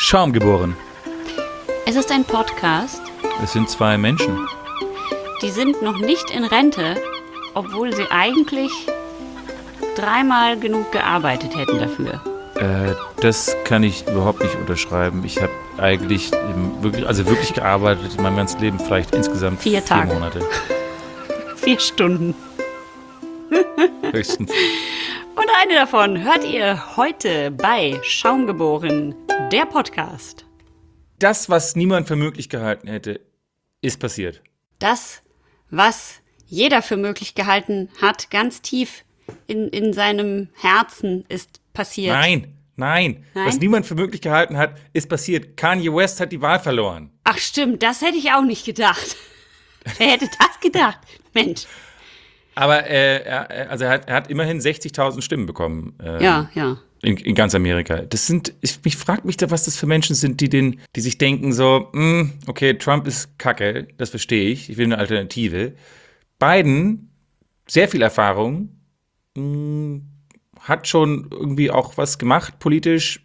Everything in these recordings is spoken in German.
Schaum geboren. Es ist ein Podcast. Es sind zwei Menschen. Die sind noch nicht in Rente, obwohl sie eigentlich dreimal genug gearbeitet hätten dafür. Das kann ich überhaupt nicht unterschreiben. Ich habe eigentlich wirklich gearbeitet in meinem ganzen Leben, vielleicht insgesamt 4 Tage. 4 Monate. 4 Stunden. Höchstens. Und eine davon hört ihr heute bei Schaum geboren, der Podcast. Das, was niemand für möglich gehalten hätte, ist passiert. Das, was jeder für möglich gehalten hat, ganz tief in seinem Herzen ist passiert. Nein. Was niemand für möglich gehalten hat, ist passiert. Kanye West hat die Wahl verloren. Ach stimmt, das hätte ich auch nicht gedacht. Wer hätte das gedacht? Mensch. Aber er hat immerhin 60.000 Stimmen bekommen. Ja. In ganz Amerika. Ich frage mich da, was das für Menschen sind, die sich denken so, okay, Trump ist Kacke, das verstehe ich, ich will eine Alternative. Biden, sehr viel Erfahrung, hat schon irgendwie auch was gemacht politisch.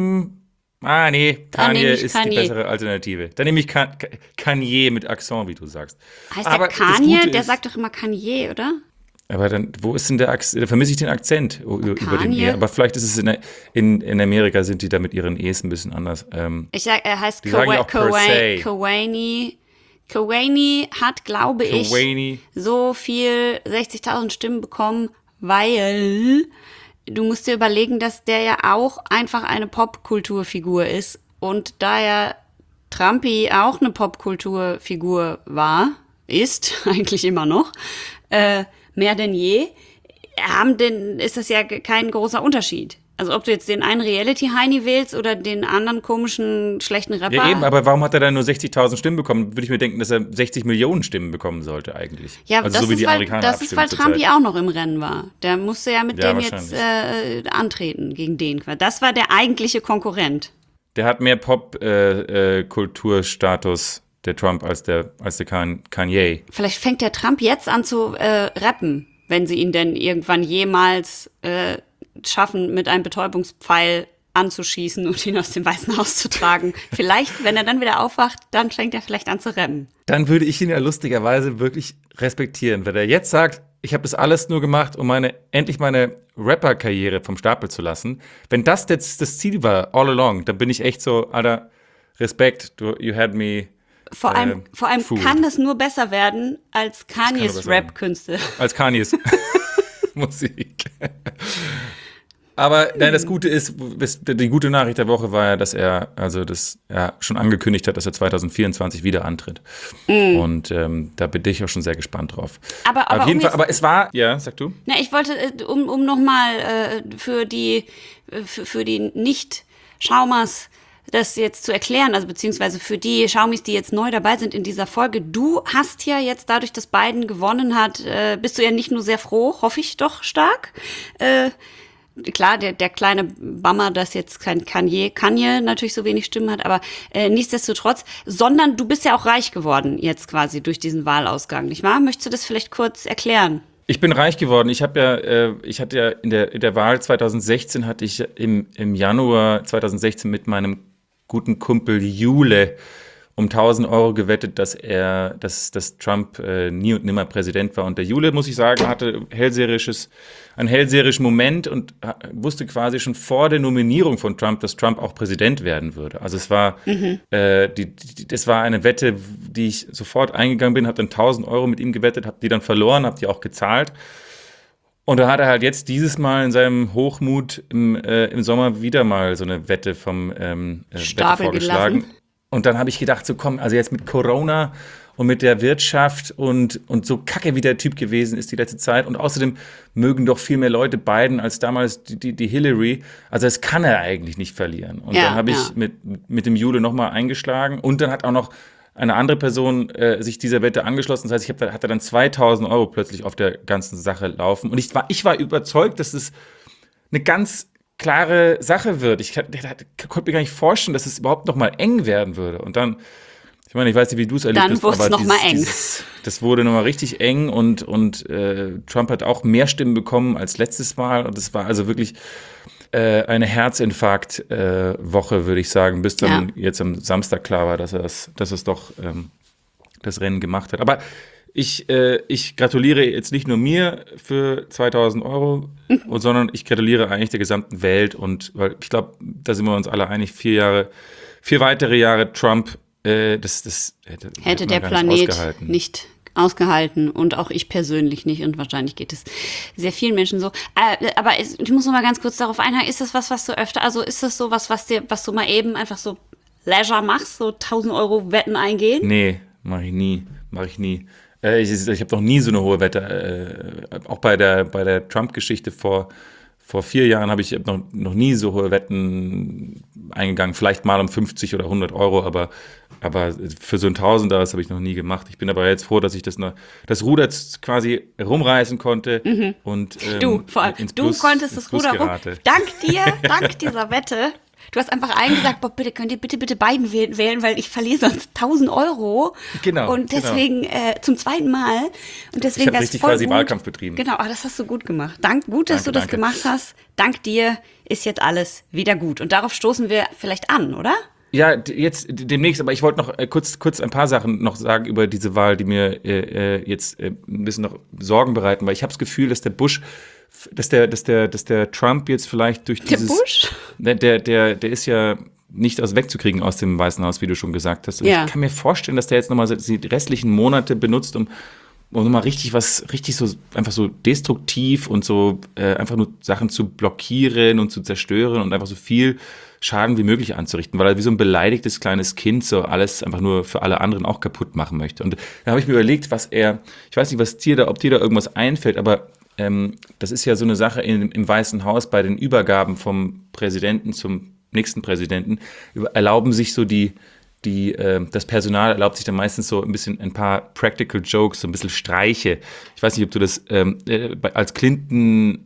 Kanye ist die bessere Alternative. Dann nehme ich Kanye mit Akzent, wie du sagst. Heißt der Kanye? Der sagt doch immer Kanye, oder? Aber dann, wo ist denn der Akzent? Da vermisse ich den Akzent über den E. Aber vielleicht ist es in Amerika, sind die da mit ihren E's ein bisschen anders. Ich sag, er heißt Kawani. Kawani hat, glaube ich, so viel 60.000 Stimmen bekommen, weil du musst dir überlegen, dass der ja auch einfach eine Popkulturfigur ist. Und da ja Trumpy auch eine Popkulturfigur ist eigentlich immer noch, mehr denn je, ist das ja kein großer Unterschied. Also ob du jetzt den einen Reality-Heini wählst oder den anderen komischen, schlechten Rapper. Ja eben, aber warum hat er dann nur 60.000 Stimmen bekommen? Würde ich mir denken, dass er 60 Millionen Stimmen bekommen sollte eigentlich. Ja, also das so wie die Amerikaner das ist, weil Trumpy auch noch im Rennen war. Der musste ja mit dem jetzt antreten, gegen den. Das war der eigentliche Konkurrent. Der hat mehr Pop-Kulturstatus, der Trump, als der Kanye. Vielleicht fängt der Trump jetzt an zu rappen, wenn sie ihn denn irgendwann jemals schaffen, mit einem Betäubungspfeil anzuschießen und ihn aus dem Weißen Haus zu tragen. Vielleicht, wenn er dann wieder aufwacht, dann fängt er vielleicht an zu rappen. Dann würde ich ihn ja lustigerweise wirklich respektieren, wenn er jetzt sagt, ich habe das alles nur gemacht, um endlich meine Rapper-Karriere vom Stapel zu lassen. Wenn das jetzt das Ziel war, all along, dann bin ich echt so, Alter, Respekt, you had me. Vor allem kann das nur besser werden als Kanyes Rap-Künste. Als Kanyes Musik. Aber nein, das Gute ist, die gute Nachricht der Woche war ja, dass er schon angekündigt hat, dass er 2024 wieder antritt. Und da bin ich auch schon sehr gespannt drauf. Aber auf jeden Fall, aber es war, ja, sag du? Na, ich wollte, um nochmal für die Nicht-Schaumers das jetzt zu erklären, also beziehungsweise für die Schaumis, die jetzt neu dabei sind in dieser Folge, du hast ja jetzt dadurch, dass Biden gewonnen hat, bist du ja nicht nur sehr froh, hoffe ich doch stark. Klar, der kleine Bummer, dass jetzt kein Kanye natürlich so wenig Stimmen hat, aber nichtsdestotrotz, sondern du bist ja auch reich geworden jetzt quasi durch diesen Wahlausgang, nicht wahr? Möchtest du das vielleicht kurz erklären? Ich bin reich geworden. Ich hatte ja in der Wahl 2016 hatte ich im Januar 2016 mit meinem guten Kumpel Jule um 1.000 Euro gewettet, dass Trump nie und nimmer Präsident war. Und der Jule, muss ich sagen, hatte einen hellseherischen Moment und wusste quasi schon vor der Nominierung von Trump, dass Trump auch Präsident werden würde. Also es war das war eine Wette, die ich sofort eingegangen bin, habe dann 1.000 Euro mit ihm gewettet, habe die dann verloren, habe die auch gezahlt. Und da hat er halt jetzt dieses Mal in seinem Hochmut im Sommer wieder mal so eine Wette vom Wette vorgeschlagen. Gelassen. Und dann habe ich gedacht, so komm, also jetzt mit Corona und mit der Wirtschaft und so kacke wie der Typ gewesen ist die letzte Zeit. Und außerdem mögen doch viel mehr Leute Biden als damals die Hillary. Also das kann er eigentlich nicht verlieren. Und dann habe ich mit dem Jule nochmal eingeschlagen. Und dann hat auch noch eine andere Person sich dieser Wette angeschlossen. Das heißt, hatte dann 2.000 Euro plötzlich auf der ganzen Sache laufen. Und ich war überzeugt, dass es eine ganz klare Sache wird. Ich konnte mir gar nicht vorstellen, dass es überhaupt noch mal eng werden würde. Und dann, ich meine, ich weiß nicht, wie du es erlebt hast, aber das wurde noch mal richtig eng und Trump hat auch mehr Stimmen bekommen als letztes Mal. Und es war also wirklich eine Herzinfarkt-Woche, würde ich sagen, bis dann jetzt am Samstag klar war, dass es doch das Rennen gemacht hat. Aber ich gratuliere jetzt nicht nur mir für 2.000 Euro, sondern ich gratuliere eigentlich der gesamten Welt. Und weil ich glaube, da sind wir uns alle einig, 4 weitere Jahre Trump, das hätte der Planet nicht ausgehalten und auch ich persönlich nicht und wahrscheinlich geht es sehr vielen Menschen so. Aber ich muss noch mal ganz kurz darauf einhaken, ist das was du öfter, also ist das so was du mal eben einfach so Leisure machst, so 1.000 Euro Wetten eingehen? Nee, mache ich nie. Ich habe noch nie so eine hohe Wette, auch bei der Trump-Geschichte vor 4 Jahren habe ich noch nie so hohe Wetten eingegangen, vielleicht mal um 50 oder 100 Euro, aber für so ein Tausender, das habe ich noch nie gemacht. Ich bin aber jetzt froh, dass ich das Ruder jetzt quasi rumreißen konnte und du konntest das Ruder Dank dieser Wette. Du hast einfach eingesagt, Bob, bitte könnt ihr bitte Biden wählen, weil ich verliere sonst 1.000 Euro. Genau. Und deswegen zum zweiten Mal. Und deswegen ich habe richtig quasi Wahlkampf betrieben. Genau, aber das hast du gut gemacht. Gut, dass du das gemacht hast. Dank dir ist jetzt alles wieder gut. Und darauf stoßen wir vielleicht an, oder? Ja, jetzt demnächst, aber ich wollte noch kurz ein paar Sachen noch sagen über diese Wahl, die mir jetzt ein bisschen noch Sorgen bereiten, weil ich habe das Gefühl, dass dass der Trump jetzt vielleicht durch dieses... Der Bush? Der ist ja nicht wegzukriegen aus dem Weißen Haus, wie du schon gesagt hast. Und ich kann mir vorstellen, dass der jetzt nochmal die restlichen Monate benutzt, um nochmal richtig so, einfach so destruktiv und so einfach nur Sachen zu blockieren und zu zerstören und einfach so viel Schaden wie möglich anzurichten, weil er wie so ein beleidigtes kleines Kind so alles einfach nur für alle anderen auch kaputt machen möchte. Und da habe ich mir überlegt, ich weiß nicht, ob dir da irgendwas einfällt, aber das ist ja so eine Sache im Weißen Haus bei den Übergaben vom Präsidenten zum nächsten Präsidenten, erlauben sich so das Personal erlaubt sich dann meistens so ein paar Practical Jokes, so ein bisschen Streiche. Ich weiß nicht, ob du das als Clinton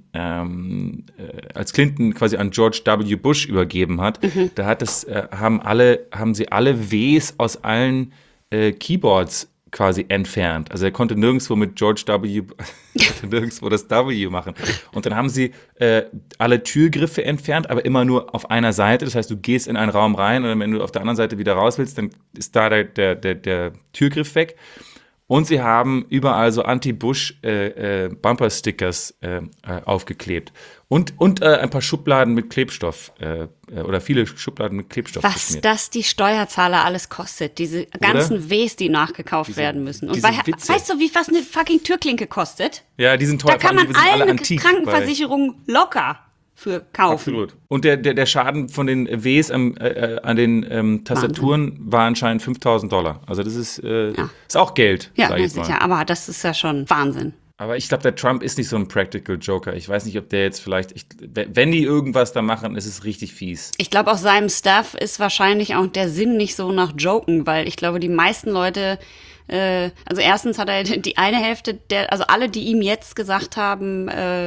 quasi an George W. Bush übergeben hat, da haben sie alle Ws aus allen Keyboards quasi entfernt. Also er konnte nirgendwo mit George W. nirgendwo das W machen. Und dann haben sie alle Türgriffe entfernt, aber immer nur auf einer Seite. Das heißt, du gehst in einen Raum rein und wenn du auf der anderen Seite wieder raus willst, dann ist da der Türgriff weg. Und sie haben überall so Anti-Bush Bumper-Stickers aufgeklebt. Und ein paar Schubladen mit Klebstoff oder viele Schubladen mit Klebstoff. Was das die Steuerzahler alles kostet, diese ganzen Ws, die nachgekauft werden müssen. Und weißt du, was eine fucking Türklinke kostet? Ja, die sind teuer. Da kann man alle Krankenversicherungen locker für kaufen. Absolut. Und der Schaden von den Ws an den Tastaturen war anscheinend $5.000. Also das ist auch Geld. Ja, sicher, aber das ist ja schon Wahnsinn. Aber ich glaube, der Trump ist nicht so ein Practical Joker. Ich weiß nicht, ob der jetzt wenn die irgendwas da machen, ist es richtig fies. Ich glaube, auch seinem Staff ist wahrscheinlich auch der Sinn nicht so nach Joken, weil ich glaube, die meisten Leute, also erstens hat er die eine Hälfte, also alle, die ihm jetzt gesagt haben,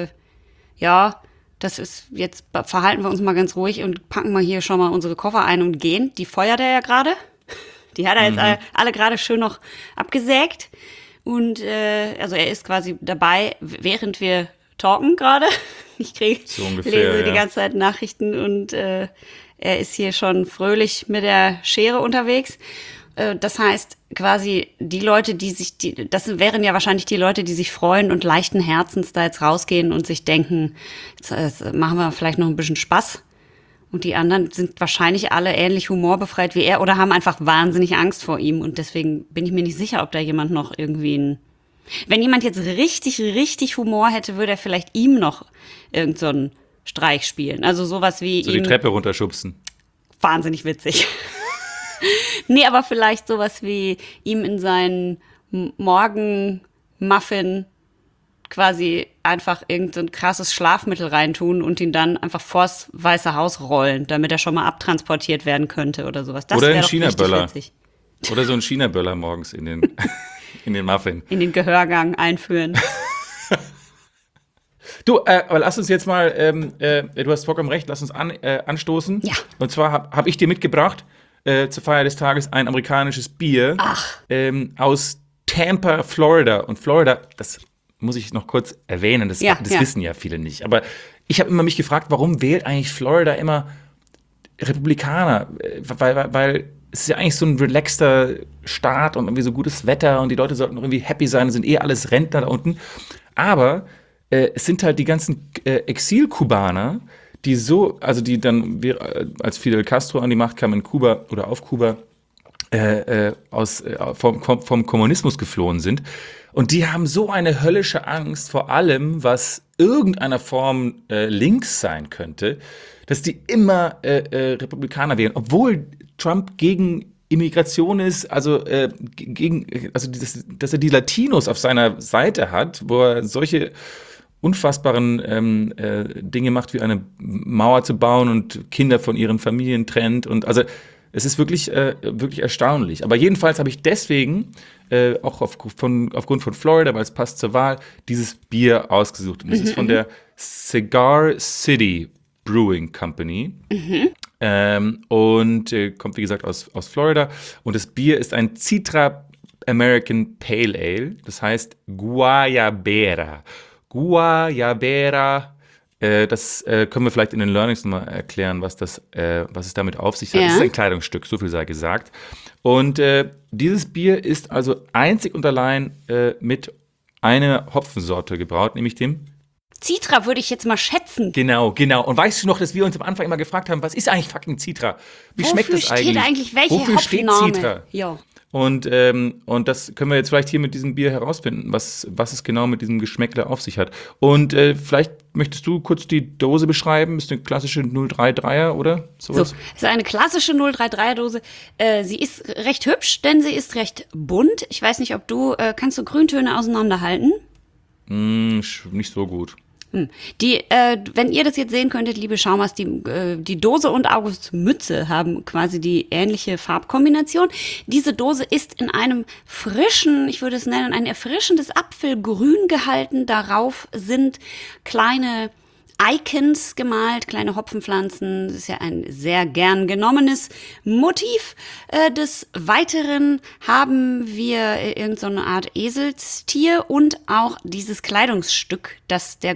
das ist, jetzt verhalten wir uns mal ganz ruhig und packen mal hier schon mal unsere Koffer ein und gehen. Die feuert er ja gerade. Die hat er jetzt alle gerade schön noch abgesägt. Und also er ist quasi dabei, während wir talken gerade. Ich lese die ganze Zeit Nachrichten und er ist hier schon fröhlich mit der Schere unterwegs. Das heißt, quasi die Leute, das wären ja wahrscheinlich die Leute, die sich freuen und leichten Herzens da jetzt rausgehen und sich denken, jetzt machen wir vielleicht noch ein bisschen Spaß. Und die anderen sind wahrscheinlich alle ähnlich humorbefreit wie er oder haben einfach wahnsinnig Angst vor ihm. Und deswegen bin ich mir nicht sicher, ob da jemand noch irgendwie wenn jemand jetzt richtig, richtig Humor hätte, würde er vielleicht ihm noch irgend so einen Streich spielen. Also sowas wie so die Treppe runterschubsen. Wahnsinnig witzig. Nee, aber vielleicht sowas wie ihm in seinen Morgenmuffin quasi einfach irgendein krasses Schlafmittel reintun und ihn dann einfach vors Weiße Haus rollen, damit er schon mal abtransportiert werden könnte oder sowas. Das oder ein China-Böller. Oder so ein China-Böller morgens in den Muffin. In den Gehörgang einführen. Du, aber lass uns jetzt mal, du hast vollkommen recht, lass uns anstoßen. Ja. Und zwar hab ich dir mitgebracht, zur Feier des Tages ein amerikanisches Bier aus Tampa, Florida. Und Florida, das muss ich noch kurz erwähnen, das wissen ja viele nicht. Aber ich habe immer mich gefragt, warum wählt eigentlich Florida immer Republikaner? Weil es ist ja eigentlich so ein relaxter Staat und irgendwie so gutes Wetter und die Leute sollten irgendwie happy sein, sind alles Rentner da unten. Aber es sind halt die ganzen Exil-Kubaner, die dann, als Fidel Castro an die Macht kam in Kuba oder auf Kuba, vom Kommunismus geflohen sind. Und die haben so eine höllische Angst vor allem, was irgendeiner Form links sein könnte, dass die immer Republikaner wählen, obwohl Trump gegen Immigration ist, dass er die Latinos auf seiner Seite hat, wo er solche unfassbaren Dinge macht, wie eine Mauer zu bauen und Kinder von ihren Familien trennt. Und also es ist wirklich erstaunlich. Aber jedenfalls habe ich deswegen, auch aufgrund von Florida, weil es passt zur Wahl, dieses Bier ausgesucht. Und das ist von der Cigar City Brewing Company. Und kommt, wie gesagt, aus Florida. Und das Bier ist ein Citra American Pale Ale. Das heißt Guayabera. Das können wir vielleicht in den Learnings nochmal erklären, was es damit auf sich hat. Ja. Das ist ein Kleidungsstück, so viel sei gesagt. Und dieses Bier ist also einzig und allein mit einer Hopfensorte gebraut, nämlich dem Citra würde ich jetzt mal schätzen. Genau. Und weißt du noch, dass wir uns am Anfang immer gefragt haben, was ist eigentlich fucking Citra? Wie schmeckt das eigentlich? Wofür steht Citra? Ja. Und das können wir jetzt vielleicht hier mit diesem Bier herausfinden, was es genau mit diesem Geschmäckle auf sich hat. Und vielleicht möchtest du kurz die Dose beschreiben? Ist eine klassische 033er, oder? Sowas? So, ist eine klassische 033er Dose. Sie ist recht hübsch, denn sie ist recht bunt. Ich weiß nicht, kannst du Grüntöne auseinanderhalten? Nicht so gut. Wenn ihr das jetzt sehen könntet, liebe Schaumers, die Dose und Augusts Mütze haben quasi die ähnliche Farbkombination. Diese Dose ist in einem frischen, ich würde es nennen, ein erfrischendes Apfelgrün gehalten. Darauf sind kleine Icons gemalt, kleine Hopfenpflanzen. Das ist ja ein sehr gern genommenes Motiv. Des Weiteren haben wir irgendeine Art Eselstier und auch dieses Kleidungsstück, das der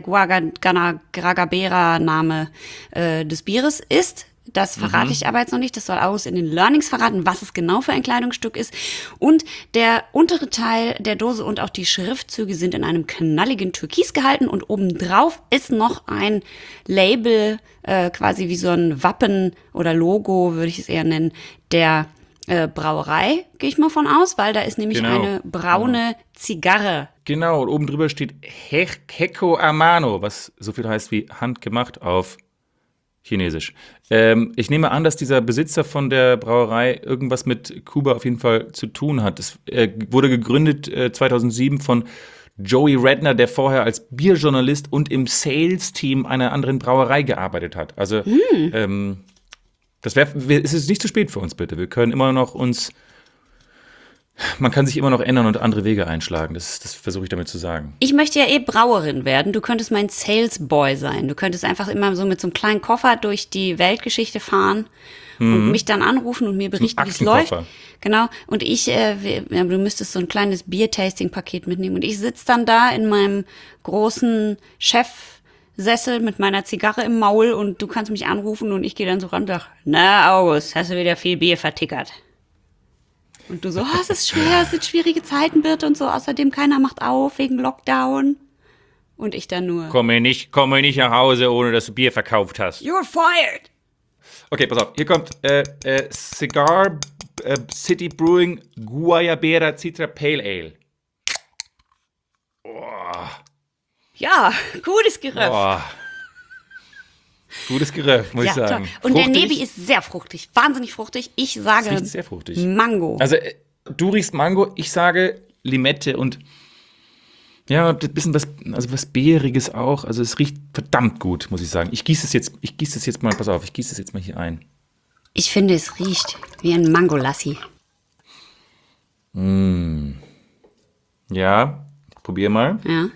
Guayabera-Name des Bieres ist. Das verrate ich aber jetzt noch nicht. Das soll August in den Learnings verraten, was es genau für ein Kleidungsstück ist. Und der untere Teil der Dose und auch die Schriftzüge sind in einem knalligen Türkis gehalten. Und obendrauf ist noch ein Label, quasi wie so ein Wappen oder Logo, würde ich es eher nennen, der Brauerei, gehe ich mal von aus, weil da ist nämlich eine braune Zigarre. Genau, und oben drüber steht Hecco Amano, was so viel heißt wie handgemacht auf Chinesisch. Ich nehme an, dass dieser Besitzer von der Brauerei irgendwas mit Kuba auf jeden Fall zu tun hat. Es wurde gegründet 2007 von Joey Redner, der vorher als Bierjournalist und im Sales-Team einer anderen Brauerei gearbeitet hat. Also es ist nicht zu spät für uns, bitte. Wir können immer noch man kann sich immer noch ändern und andere Wege einschlagen. Das versuche ich damit zu sagen. Ich möchte ja Brauerin werden. Du könntest mein Salesboy sein. Du könntest einfach immer so mit so einem kleinen Koffer durch die Weltgeschichte fahren und mich dann anrufen und mir berichten, wie es läuft. Genau. Und du müsstest so ein kleines Bier-Tasting-Paket mitnehmen. Und ich sitze dann da in meinem großen Chefsessel mit meiner Zigarre im Maul und du kannst mich anrufen und ich gehe dann so ran und sage, na August, hast du wieder viel Bier vertickert? Und du so, es ist schwer, es sind schwierige Zeiten, Birte und so. Außerdem keiner macht auf wegen Lockdown. Und ich dann nur, Komme nicht nach Hause, ohne dass du Bier verkauft hast. You're fired! Okay, pass auf. Hier kommt Cigar City Brewing Guayabera Citra Pale Ale. Oh. Ja, gutes Geröff. Oh. Gutes Geröff, muss ich sagen. Toll. Und fruchtig. Der Nebi ist sehr fruchtig, wahnsinnig fruchtig. Ich sage riecht sehr fruchtig. Mango. Also du riechst Mango, ich sage Limette und ja, ein bisschen was Beeriges auch. Also es riecht verdammt gut, muss ich sagen. Ich gieße es jetzt mal hier ein. Ich finde, es riecht wie ein Mangolassi. Ja, probier mal. Ja.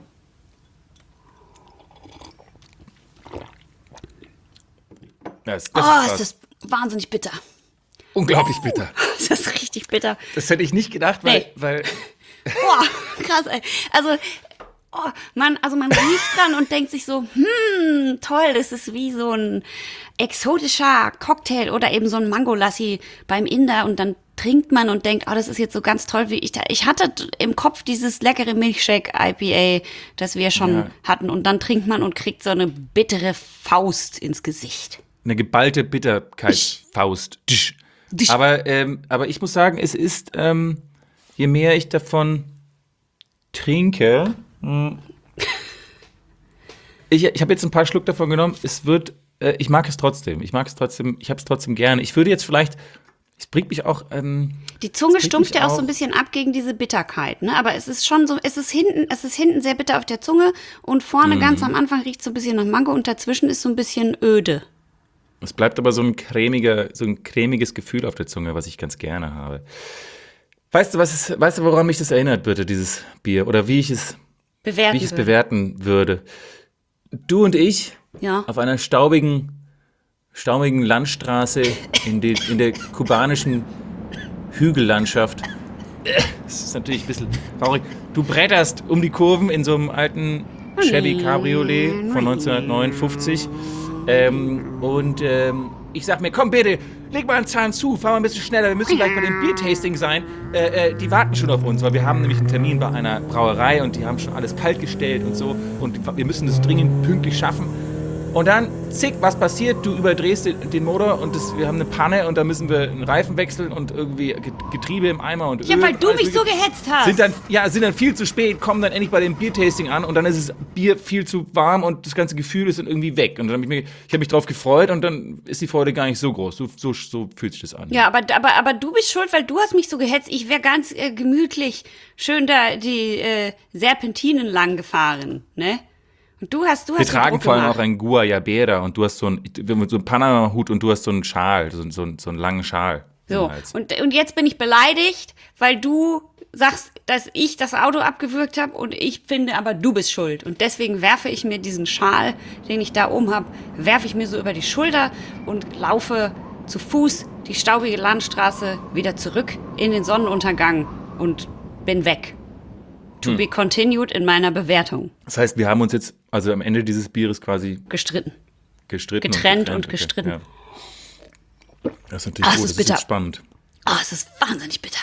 Ist das wahnsinnig bitter. Unglaublich bitter. Das ist richtig bitter. Das hätte ich nicht gedacht, weil Boah, krass, ey. Also, man riecht dran und denkt sich so, toll, das ist wie so ein exotischer Cocktail oder eben so ein Mango-Lassi beim Inder und dann trinkt man und denkt, das ist jetzt so ganz toll, wie ich hatte im Kopf dieses leckere Milkshake-IPA, das wir schon hatten und dann trinkt man und kriegt so eine bittere Faust ins Gesicht. Eine geballte Bitterkeitsfaust. Aber ich muss sagen, es ist, je mehr ich davon trinke, ich habe jetzt ein paar Schluck davon genommen, ich mag es trotzdem. Ich habe es trotzdem gerne. Ich würde jetzt vielleicht, es bringt mich auch. Die Zunge stumpft ja auch so ein bisschen ab gegen diese Bitterkeit, ne? Aber es ist schon so, es ist hinten sehr bitter auf der Zunge und vorne ganz am Anfang riecht es so ein bisschen nach Mango und dazwischen ist so ein bisschen öde. Es bleibt aber so ein cremiges Gefühl auf der Zunge, was ich ganz gerne habe. Weißt du, woran mich das erinnert, bitte, dieses Bier? Oder wie ich es bewerten würde? Du und ich auf einer staubigen Landstraße in der kubanischen Hügellandschaft. Das ist natürlich ein bisschen traurig. Du bretterst um die Kurven in so einem alten Chevy Cabriolet von 1959. Ich sag mir, komm bitte, leg mal einen Zahn zu, fahr mal ein bisschen schneller, wir müssen gleich bei dem Biertasting sein. Die warten schon auf uns, weil wir haben nämlich einen Termin bei einer Brauerei und die haben schon alles kalt gestellt und so und wir müssen das dringend pünktlich schaffen. Und dann, was passiert? Du überdrehst den Motor und wir haben eine Panne und da müssen wir einen Reifen wechseln und irgendwie Getriebe im Eimer und Öl. Ja, weil du mich so gehetzt hast. Sind dann viel zu spät, kommen dann endlich bei dem Biertasting an und dann ist das Bier viel zu warm und das ganze Gefühl ist dann irgendwie weg. Und dann ich habe mich drauf gefreut und dann ist die Freude gar nicht so groß. So fühlt sich das an. Ja, aber du bist schuld, weil du hast mich so gehetzt. Ich wäre ganz gemütlich schön da die Serpentinen lang gefahren, ne? Und du hast Wir tragen vor allem auch ein Guayabera und du hast so einen Panama-Hut und du hast so einen Schal, so einen langen Schal. So, und jetzt bin ich beleidigt, weil du sagst, dass ich das Auto abgewürgt habe und ich finde, aber du bist schuld. Und deswegen werfe ich mir diesen Schal, den ich da oben habe, werfe ich mir so über die Schulter und laufe zu Fuß die staubige Landstraße wieder zurück in den Sonnenuntergang und bin weg. To be continued in meiner Bewertung. Das heißt, wir haben uns jetzt, also am Ende dieses Bieres quasi gestritten. Getrennt und gestritten. Okay, ja. Das ist natürlich gut, das ist spannend. Es ist wahnsinnig bitter.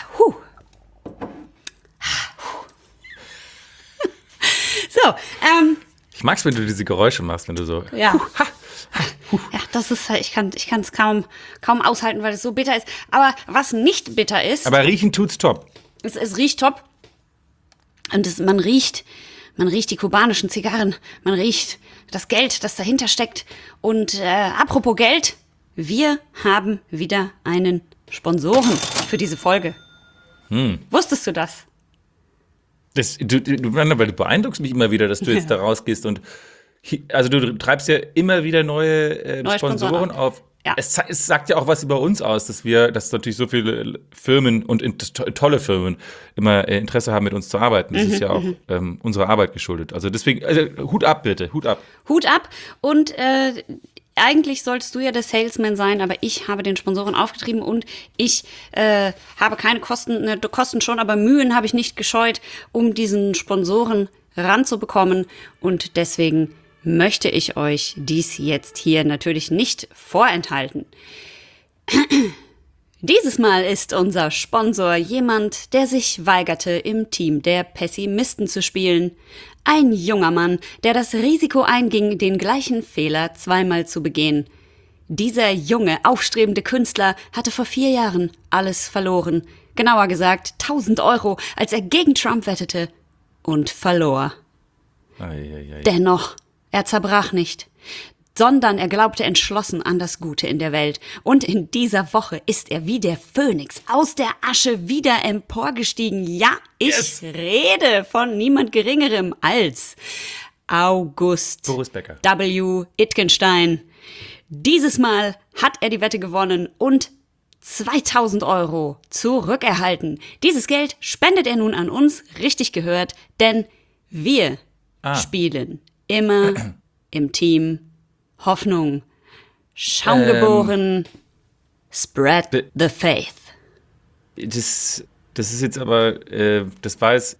So, ich mag's, wenn du diese Geräusche machst, wenn du so. Ja. Ja, das ist halt, ich kann es kaum aushalten, weil es so bitter ist. Aber was nicht bitter ist. Aber riechen tut's top. Es riecht top. Und man riecht die kubanischen Zigarren, man riecht das Geld, das dahinter steckt. Und apropos Geld, wir haben wieder einen Sponsoren für diese Folge. Wusstest du das? Du beeindruckst mich immer wieder, dass du jetzt da rausgehst und also du treibst ja immer wieder neue Sponsoren auf. Ja. Es sagt ja auch was über uns aus, dass natürlich so viele Firmen und tolle Firmen immer Interesse haben, mit uns zu arbeiten. Das ist ja auch unserer Arbeit geschuldet. Also deswegen, Hut ab bitte, Hut ab. Hut ab und eigentlich solltest du ja der Salesman sein, aber ich habe den Sponsoren aufgetrieben und ich habe keine Kosten schon, aber Mühen habe ich nicht gescheut, um diesen Sponsoren ranzubekommen und deswegen möchte ich euch dies jetzt hier natürlich nicht vorenthalten. Dieses Mal ist unser Sponsor jemand, der sich weigerte, im Team der Pessimisten zu spielen. Ein junger Mann, der das Risiko einging, den gleichen Fehler zweimal zu begehen. Dieser junge, aufstrebende Künstler hatte vor 4 Jahren alles verloren. Genauer gesagt 1.000 €, als er gegen Trump wettete und verlor. Dennoch, er zerbrach nicht, sondern er glaubte entschlossen an das Gute in der Welt. Und in dieser Woche ist er wie der Phönix aus der Asche wieder emporgestiegen. Ja, ich rede von niemand Geringerem als August Boris Becker. W. Wittgenstein. Dieses Mal hat er die Wette gewonnen und 2.000 € zurückerhalten. Dieses Geld spendet er nun an uns, richtig gehört, denn wir spielen immer im Team Hoffnung. Schaumgeboren, spread the faith. Das ist jetzt aber, das war jetzt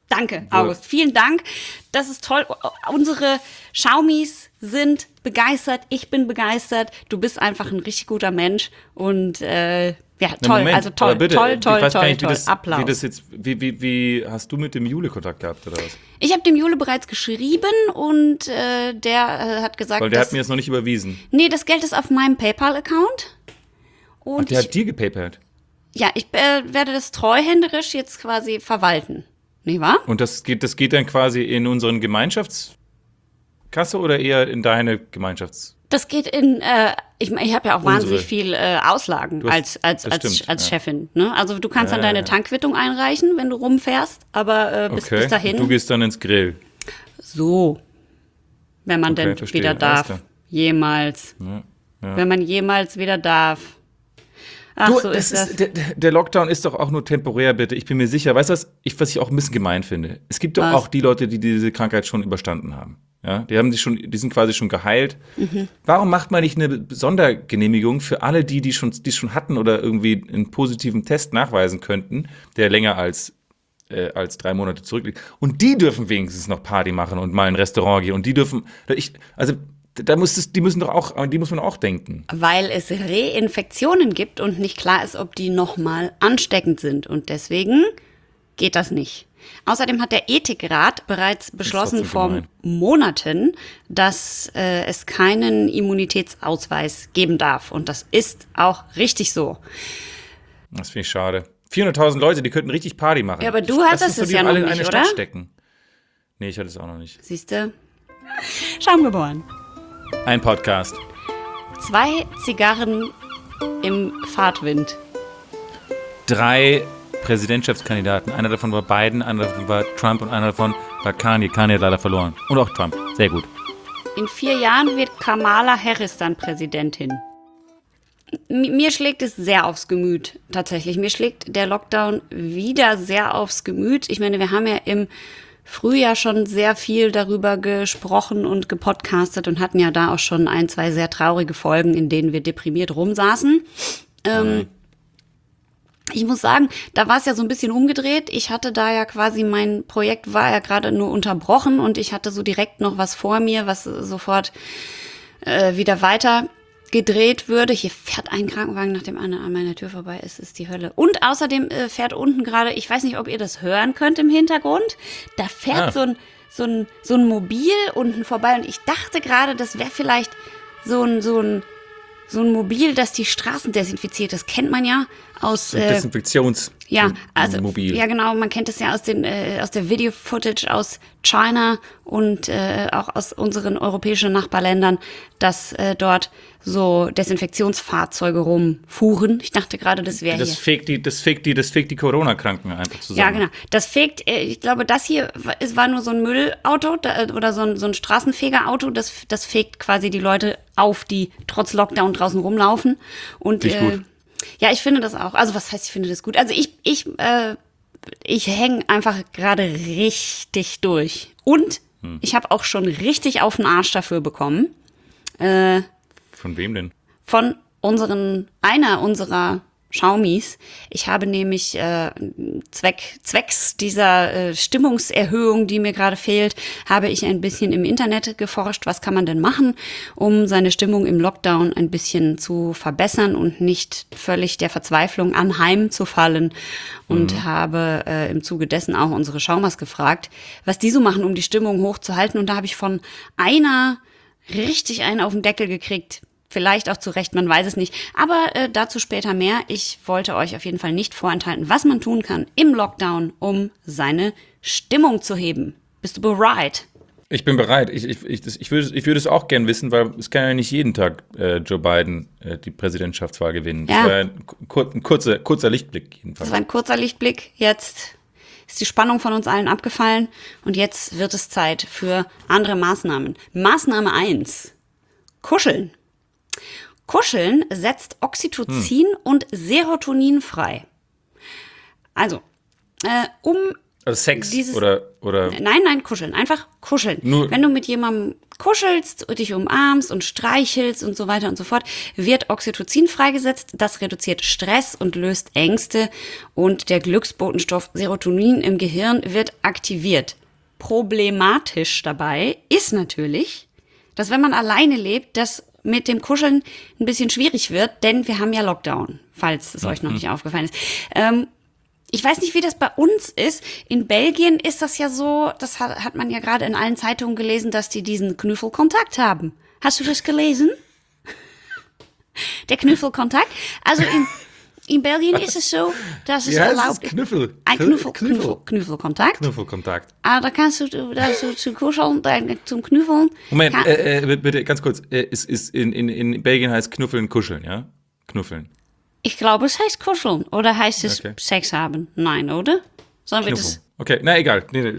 Danke, August. Vielen Dank. Das ist toll. Unsere Xiaomis sind begeistert. Ich bin begeistert. Du bist einfach ein richtig guter Mensch. Und toll. Moment, also toll, bitte, toll. Applaus. Wie hast du mit dem Jule Kontakt gehabt oder was? Ich habe dem Jule bereits geschrieben und der hat gesagt, weil der hat mir das noch nicht überwiesen. Nee, das Geld ist auf meinem PayPal-Account. Und der hat dir gepaypalt? Ja, ich werde das treuhänderisch jetzt quasi verwalten. Nicht wahr? Und das geht dann quasi in unseren Gemeinschaftskasse oder eher in deine Das geht in, ich habe ja auch wahnsinnig viel Auslagen als Chefin. Ne? Also du kannst dann deine Tankquittung einreichen, wenn du rumfährst, aber bis dahin. Und du gehst dann ins Grill. So. Wenn man denn wieder darf. Jemals. Ja. Wenn man jemals wieder darf. Ach, so ist das. Der Lockdown ist doch auch nur temporär, bitte. Ich bin mir sicher. Weißt du, was ich auch ein bisschen gemein finde? Es gibt doch auch die Leute, die diese Krankheit schon überstanden haben. Ja, die sind quasi schon geheilt. Mhm. Warum macht man nicht eine Sondergenehmigung für alle, die schon hatten oder irgendwie einen positiven Test nachweisen könnten, der länger als 3 Monate zurückliegt? Und die dürfen wenigstens noch Party machen und mal in ein Restaurant gehen. Und die dürfen, die muss man auch denken. Weil es Reinfektionen gibt und nicht klar ist, ob die nochmal ansteckend sind. Und deswegen geht das nicht. Außerdem hat der Ethikrat bereits beschlossen vor Monaten, dass es keinen Immunitätsausweis geben darf. Und das ist auch richtig so. Das finde ich schade. 400.000 Leute, die könnten richtig Party machen. Ja, aber du hattest es ja noch nicht, oder? Stecken. Nee, ich hatte es auch noch nicht. Siehst du? Schaumgeboren. Ein Podcast. 2 Zigarren im Fahrtwind. 3 Präsidentschaftskandidaten. Einer davon war Biden, einer davon war Trump und einer davon war Kanye. Kanye hat leider verloren. Und auch Trump. Sehr gut. In 4 Jahren wird Kamala Harris dann Präsidentin. Mir schlägt es sehr aufs Gemüt, tatsächlich. Mir schlägt der Lockdown wieder sehr aufs Gemüt. Ich meine, wir haben ja im Frühjahr schon sehr viel darüber gesprochen und gepodcastet und hatten ja da auch schon 1, 2 sehr traurige Folgen, in denen wir deprimiert rumsaßen. Ich muss sagen, da war es ja so ein bisschen umgedreht. Ich hatte da ja quasi, mein Projekt war ja gerade nur unterbrochen und ich hatte so direkt noch was vor mir, was sofort wieder weiter gedreht würde. Hier fährt ein Krankenwagen nach dem anderen an meiner Tür vorbei. Es ist die Hölle. Und außerdem fährt unten gerade, ich weiß nicht, ob ihr das hören könnt im Hintergrund, da fährt so ein Mobil unten vorbei und ich dachte gerade, das wäre vielleicht so ein Mobil, das die Straßen desinfiziert. Das kennt man ja aus Mobil. Ja, genau, man kennt es ja aus der Video-Footage aus China und auch aus unseren europäischen Nachbarländern, dass dort so Desinfektionsfahrzeuge rumfuhren. Ich dachte gerade, das wäre hier. Das fegt die Corona-Kranken einfach zusammen. Ja, genau. Das fegt, ich glaube, das hier war nur so ein Müllauto oder so ein Straßenfegerauto. Das fegt quasi die Leute auf, die trotz Lockdown draußen rumlaufen. Und gut. Ja, ich finde das auch. Also was heißt, ich finde das gut? Also ich hänge einfach gerade richtig durch. Und ich habe auch schon richtig auf den Arsch dafür bekommen. Von wem denn? Von einer unserer Xiaomis. Ich habe nämlich zwecks dieser Stimmungserhöhung, die mir gerade fehlt, habe ich ein bisschen im Internet geforscht, was kann man denn machen, um seine Stimmung im Lockdown ein bisschen zu verbessern und nicht völlig der Verzweiflung anheimzufallen. Und habe im Zuge dessen auch unsere Xiaomas gefragt, was die so machen, um die Stimmung hochzuhalten. Und da habe ich von einer richtig einen auf den Deckel gekriegt. Vielleicht auch zu Recht, man weiß es nicht. Aber dazu später mehr. Ich wollte euch auf jeden Fall nicht vorenthalten, was man tun kann im Lockdown, um seine Stimmung zu heben. Bist du bereit? Ich bin bereit. Ich würde es auch gern wissen, weil es kann ja nicht jeden Tag Joe Biden die Präsidentschaftswahl gewinnen. Ja. Das war ein kurzer Lichtblick jedenfalls. Das war ein kurzer Lichtblick. Jetzt ist die Spannung von uns allen abgefallen. Und jetzt wird es Zeit für andere Maßnahmen. Maßnahme 1. Kuscheln. Kuscheln setzt Oxytocin und Serotonin frei. Also, Also Sex oder Nein, kuscheln. Einfach kuscheln. Wenn du mit jemandem kuschelst und dich umarmst und streichelst und so weiter und so fort, wird Oxytocin freigesetzt. Das reduziert Stress und löst Ängste. Und der Glücksbotenstoff Serotonin im Gehirn wird aktiviert. Problematisch dabei ist natürlich, dass wenn man alleine lebt, das mit dem Kuscheln ein bisschen schwierig wird, denn wir haben ja Lockdown, falls es euch noch nicht aufgefallen ist. Ich weiß nicht, wie das bei uns ist. In Belgien ist das ja so, das hat man ja gerade in allen Zeitungen gelesen, dass die diesen Knuffelkontakt haben. Hast du das gelesen? Der Knuffelkontakt? Also in Belgien ist es so, dass es erlaubt ist. Knuffelkontakt. Knuffelkontakt. Da kannst du zu kuscheln, zum Knuffeln. Moment, bitte ganz kurz. In Belgien heißt Knuffeln kuscheln, ja? Knuffeln. Ich glaube, es heißt kuscheln. Oder heißt es Sex haben? Nein, oder? Sollen wir das? Okay, na egal. Nee,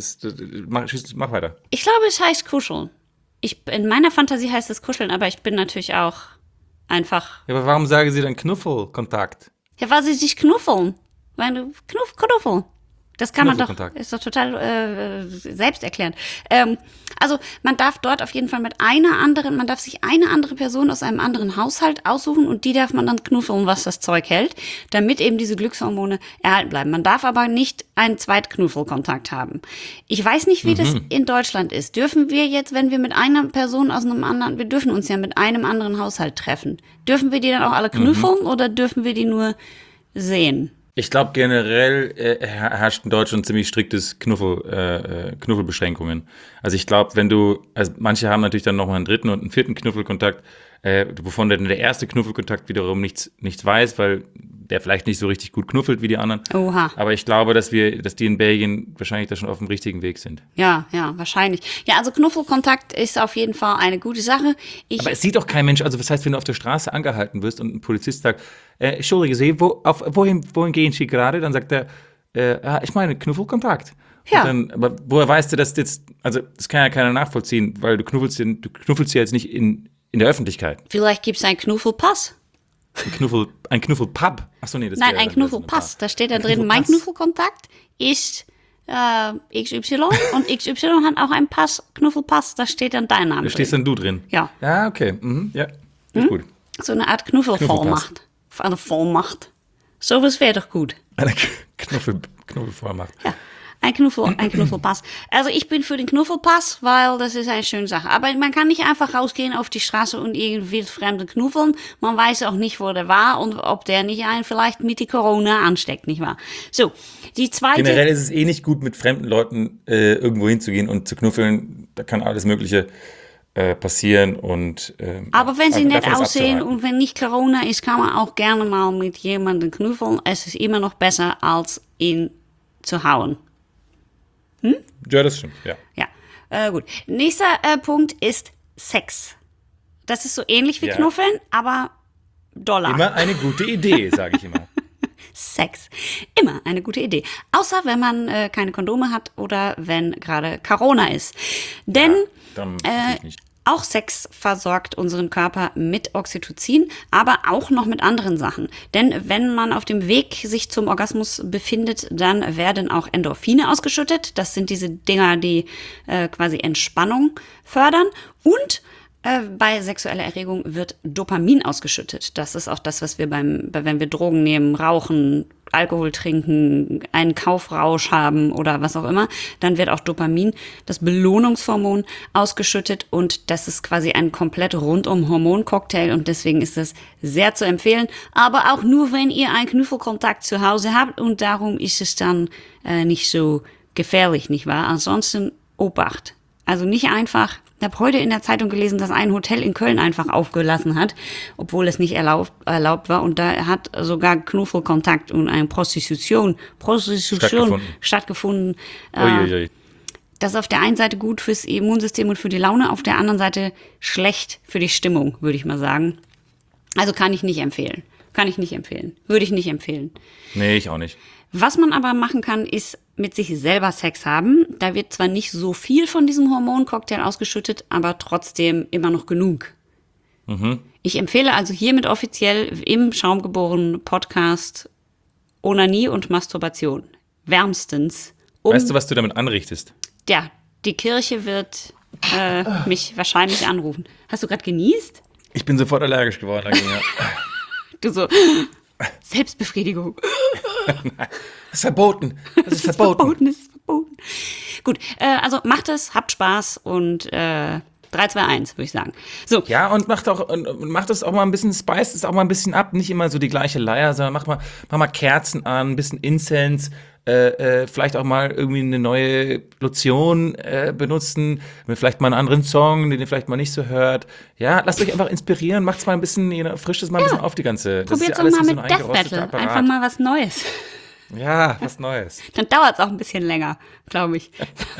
mach weiter. Ich glaube, es heißt kuscheln. In meiner Fantasie heißt es kuscheln, aber ich bin natürlich auch einfach. Ja, aber warum sagen Sie dann Knuffelkontakt? Ja, weil sie sich knuffeln. Weil du knuffeln. Das kann man doch, ist doch total selbsterklärend. Also man darf dort auf jeden Fall man darf sich eine andere Person aus einem anderen Haushalt aussuchen und die darf man dann knuffeln, was das Zeug hält, damit eben diese Glückshormone erhalten bleiben. Man darf aber nicht einen Zweitknuffelkontakt haben. Ich weiß nicht, wie das in Deutschland ist. Dürfen wir jetzt, wenn wir mit einer Person aus einem anderen, wir dürfen uns ja mit einem anderen Haushalt treffen, dürfen wir die dann auch alle knuffeln oder dürfen wir die nur sehen? Ich glaube, generell herrscht in Deutschland ziemlich striktes Knuffelbeschränkungen. Also ich glaube, manche haben natürlich dann nochmal einen dritten und einen vierten Knuffelkontakt, wovon der erste Knuffelkontakt wiederum nichts weiß, weil der vielleicht nicht so richtig gut knuffelt wie die anderen. Oha. Aber ich glaube, dass die in Belgien wahrscheinlich da schon auf dem richtigen Weg sind. Ja, wahrscheinlich. Ja, also Knuffelkontakt ist auf jeden Fall eine gute Sache. Aber es sieht doch kein Mensch, also was heißt, wenn du auf der Straße angehalten wirst und ein Polizist sagt, entschuldige Sie, wohin gehen Sie gerade? Dann sagt er, ich meine Knuffelkontakt. Ja. Aber woher weißt du das jetzt, also das kann ja keiner nachvollziehen, weil du knuffelst ja jetzt nicht in der Öffentlichkeit. Vielleicht gibt es einen Knuffelpass. Ein Knuffelpub? Achso, nee, das Nein, ein Knuffelpass. Da steht da drin, mein Knuffelkontakt ist XY und XY hat auch einen Knuffelpass, da steht dann dein Name drin. Da stehst dann du drin? Ja. Ja, okay. Ja, ist gut. So eine Art Knuffelvollmacht. Eine Vollmacht. Sowas wäre doch gut. Eine Knuffelvollmacht. Ja. Ein Knuffelpass. Also ich bin für den Knuffelpass, weil das ist eine schöne Sache. Aber man kann nicht einfach rausgehen auf die Straße und irgendwie wildfremde knuffeln. Man weiß auch nicht, wo der war und ob der nicht einen vielleicht mit die Corona ansteckt, nicht wahr? So, die zweite. Generell ist es nicht gut, mit fremden Leuten irgendwo hinzugehen und zu knuffeln. Da kann alles Mögliche passieren. Aber wenn sie nett aussehen und wenn nicht Corona ist, kann man auch gerne mal mit jemandem knuffeln. Es ist immer noch besser, als ihn zu hauen. Ja, das stimmt, ja. Ja, gut. Nächster Punkt ist Sex. Das ist so ähnlich wie Knuffeln, aber Dollar. Immer eine gute Idee, sage ich immer. Sex. Immer eine gute Idee. Außer wenn man keine Kondome hat oder wenn gerade Corona ist. Denn dann nicht. Auch Sex versorgt unseren Körper mit Oxytocin, aber auch noch mit anderen Sachen. Denn wenn man auf dem Weg sich zum Orgasmus befindet, dann werden auch Endorphine ausgeschüttet. Das sind diese Dinger, die quasi Entspannung fördern. Und bei sexueller Erregung wird Dopamin ausgeschüttet. Das ist auch das, was wir wenn wir Drogen nehmen, rauchen, Alkohol trinken, einen Kaufrausch haben oder was auch immer, dann wird auch Dopamin, das Belohnungshormon, ausgeschüttet und das ist quasi ein komplett rundum Hormoncocktail und deswegen ist das sehr zu empfehlen, aber auch nur, wenn ihr einen Knuffelkontakt zu Hause habt und darum ist es dann nicht so gefährlich, nicht wahr? Ansonsten Obacht. Also nicht einfach. Ich habe heute in der Zeitung gelesen, dass ein Hotel in Köln einfach aufgelassen hat, obwohl es nicht erlaubt war. Und da hat sogar Knuffelkontakt und eine Prostitution stattgefunden. Das ist auf der einen Seite gut fürs Immunsystem und für die Laune, auf der anderen Seite schlecht für die Stimmung, würde ich mal sagen. Also kann ich nicht empfehlen. Würde ich nicht empfehlen. Nee, ich auch nicht. Was man aber machen kann, ist mit sich selber Sex haben. Da wird zwar nicht so viel von diesem Hormoncocktail ausgeschüttet, aber trotzdem immer noch genug. Ich empfehle also hiermit offiziell im Schaumgeboren Podcast Onanie und Masturbation. Wärmstens Weißt du, was du damit anrichtest? Ja, die Kirche wird mich wahrscheinlich anrufen. Hast du gerade genießt? Ich bin sofort allergisch geworden dagegen, ja. Du so, Selbstbefriedigung. Nein, das ist verboten. Das ist verboten. Das ist verboten. Gut, also macht es, habt Spaß und 3, 2, 1, würde ich sagen. So. Ja, und macht das auch mal ein bisschen, spice es auch mal ein bisschen ab. Nicht immer so die gleiche Leier, sondern mach mal Kerzen an, ein bisschen Incense. Vielleicht auch mal irgendwie eine neue Lotion benutzen, vielleicht mal einen anderen Song, den ihr vielleicht mal nicht so hört. Ja, lasst euch einfach inspirieren, macht's mal ein bisschen, frischt es mal ein bisschen auf die ganze. Das Probiert ist ja alles mal wie so mit ein Death eingerosteter Battle, Apparat. einfach mal was Neues. Ja, was Neues. Dann dauert es auch ein bisschen länger, glaube ich.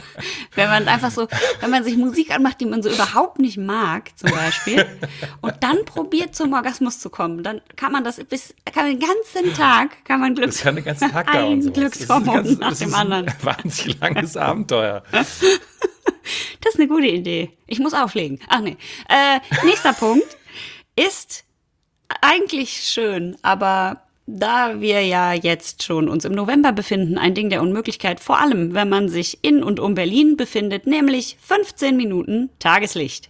Wenn man sich Musik anmacht, die man so überhaupt nicht mag, zum Beispiel, und dann probiert zum Orgasmus zu kommen, dann kann man den ganzen Tag, Das kann den ganzen Tag dauern. ein Glückshormon nach dem anderen. Das ist ein wahnsinnig langes Abenteuer. Das ist eine gute Idee. Ich muss auflegen. Ach nee. Nächster Punkt ist eigentlich schön, aber da wir ja jetzt schon uns im November befinden, ein Ding der Unmöglichkeit, vor allem wenn man sich in und um Berlin befindet, nämlich 15 Minuten Tageslicht.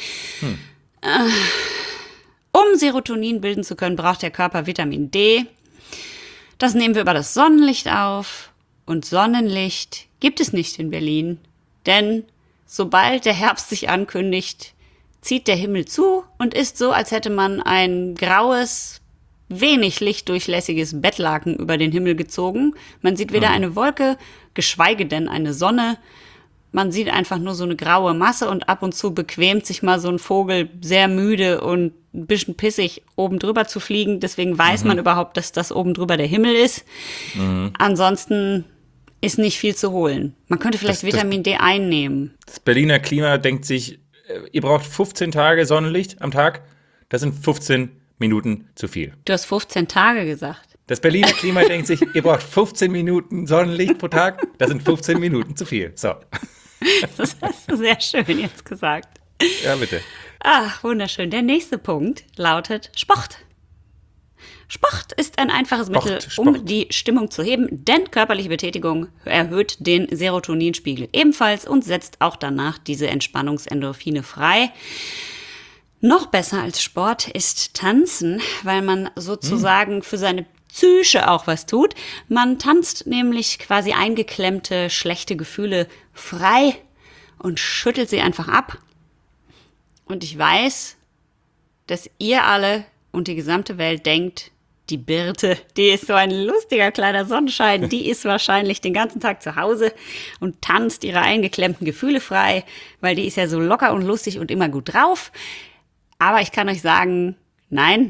Um Serotonin bilden zu können, braucht der Körper Vitamin D. Das nehmen wir über das Sonnenlicht auf. Und Sonnenlicht gibt es nicht in Berlin, denn sobald der Herbst sich ankündigt, zieht der Himmel zu und ist so, als hätte man ein graues, wenig lichtdurchlässiges Bettlaken über den Himmel gezogen. Man sieht weder eine Wolke, geschweige denn eine Sonne. Man sieht einfach nur so eine graue Masse und ab und zu bequemt sich mal so ein Vogel sehr müde und ein bisschen pissig oben drüber zu fliegen. Deswegen weiß man überhaupt, dass das oben drüber der Himmel ist. Ansonsten ist nicht viel zu holen. Man könnte vielleicht Vitamin D einnehmen. Das Berliner Klima denkt sich, ihr braucht 15 Tage Sonnenlicht am Tag. Das sind 15 Minuten zu viel. Du hast 15 Tage gesagt. Das Berliner Klima denkt sich, ihr braucht 15 Minuten Sonnenlicht pro Tag. Das sind 15 Minuten zu viel. So. Das hast du sehr schön jetzt gesagt. Ja, bitte. Ach, wunderschön. Der nächste Punkt lautet Sport. Sport ist ein einfaches Mittel, um die Stimmung zu heben, denn körperliche Betätigung erhöht den Serotoninspiegel ebenfalls und setzt auch danach diese Entspannungsendorphine frei. Noch besser als Sport ist Tanzen, weil man sozusagen für seine Psyche auch was tut. Man tanzt nämlich quasi eingeklemmte, schlechte Gefühle frei und schüttelt sie einfach ab. Und ich weiß, dass ihr alle und die gesamte Welt denkt, die Birte, die ist so ein lustiger kleiner Sonnenschein, die ist wahrscheinlich den ganzen Tag zu Hause und tanzt ihre eingeklemmten Gefühle frei, weil die ist ja so locker und lustig und immer gut drauf. Aber ich kann euch sagen, nein.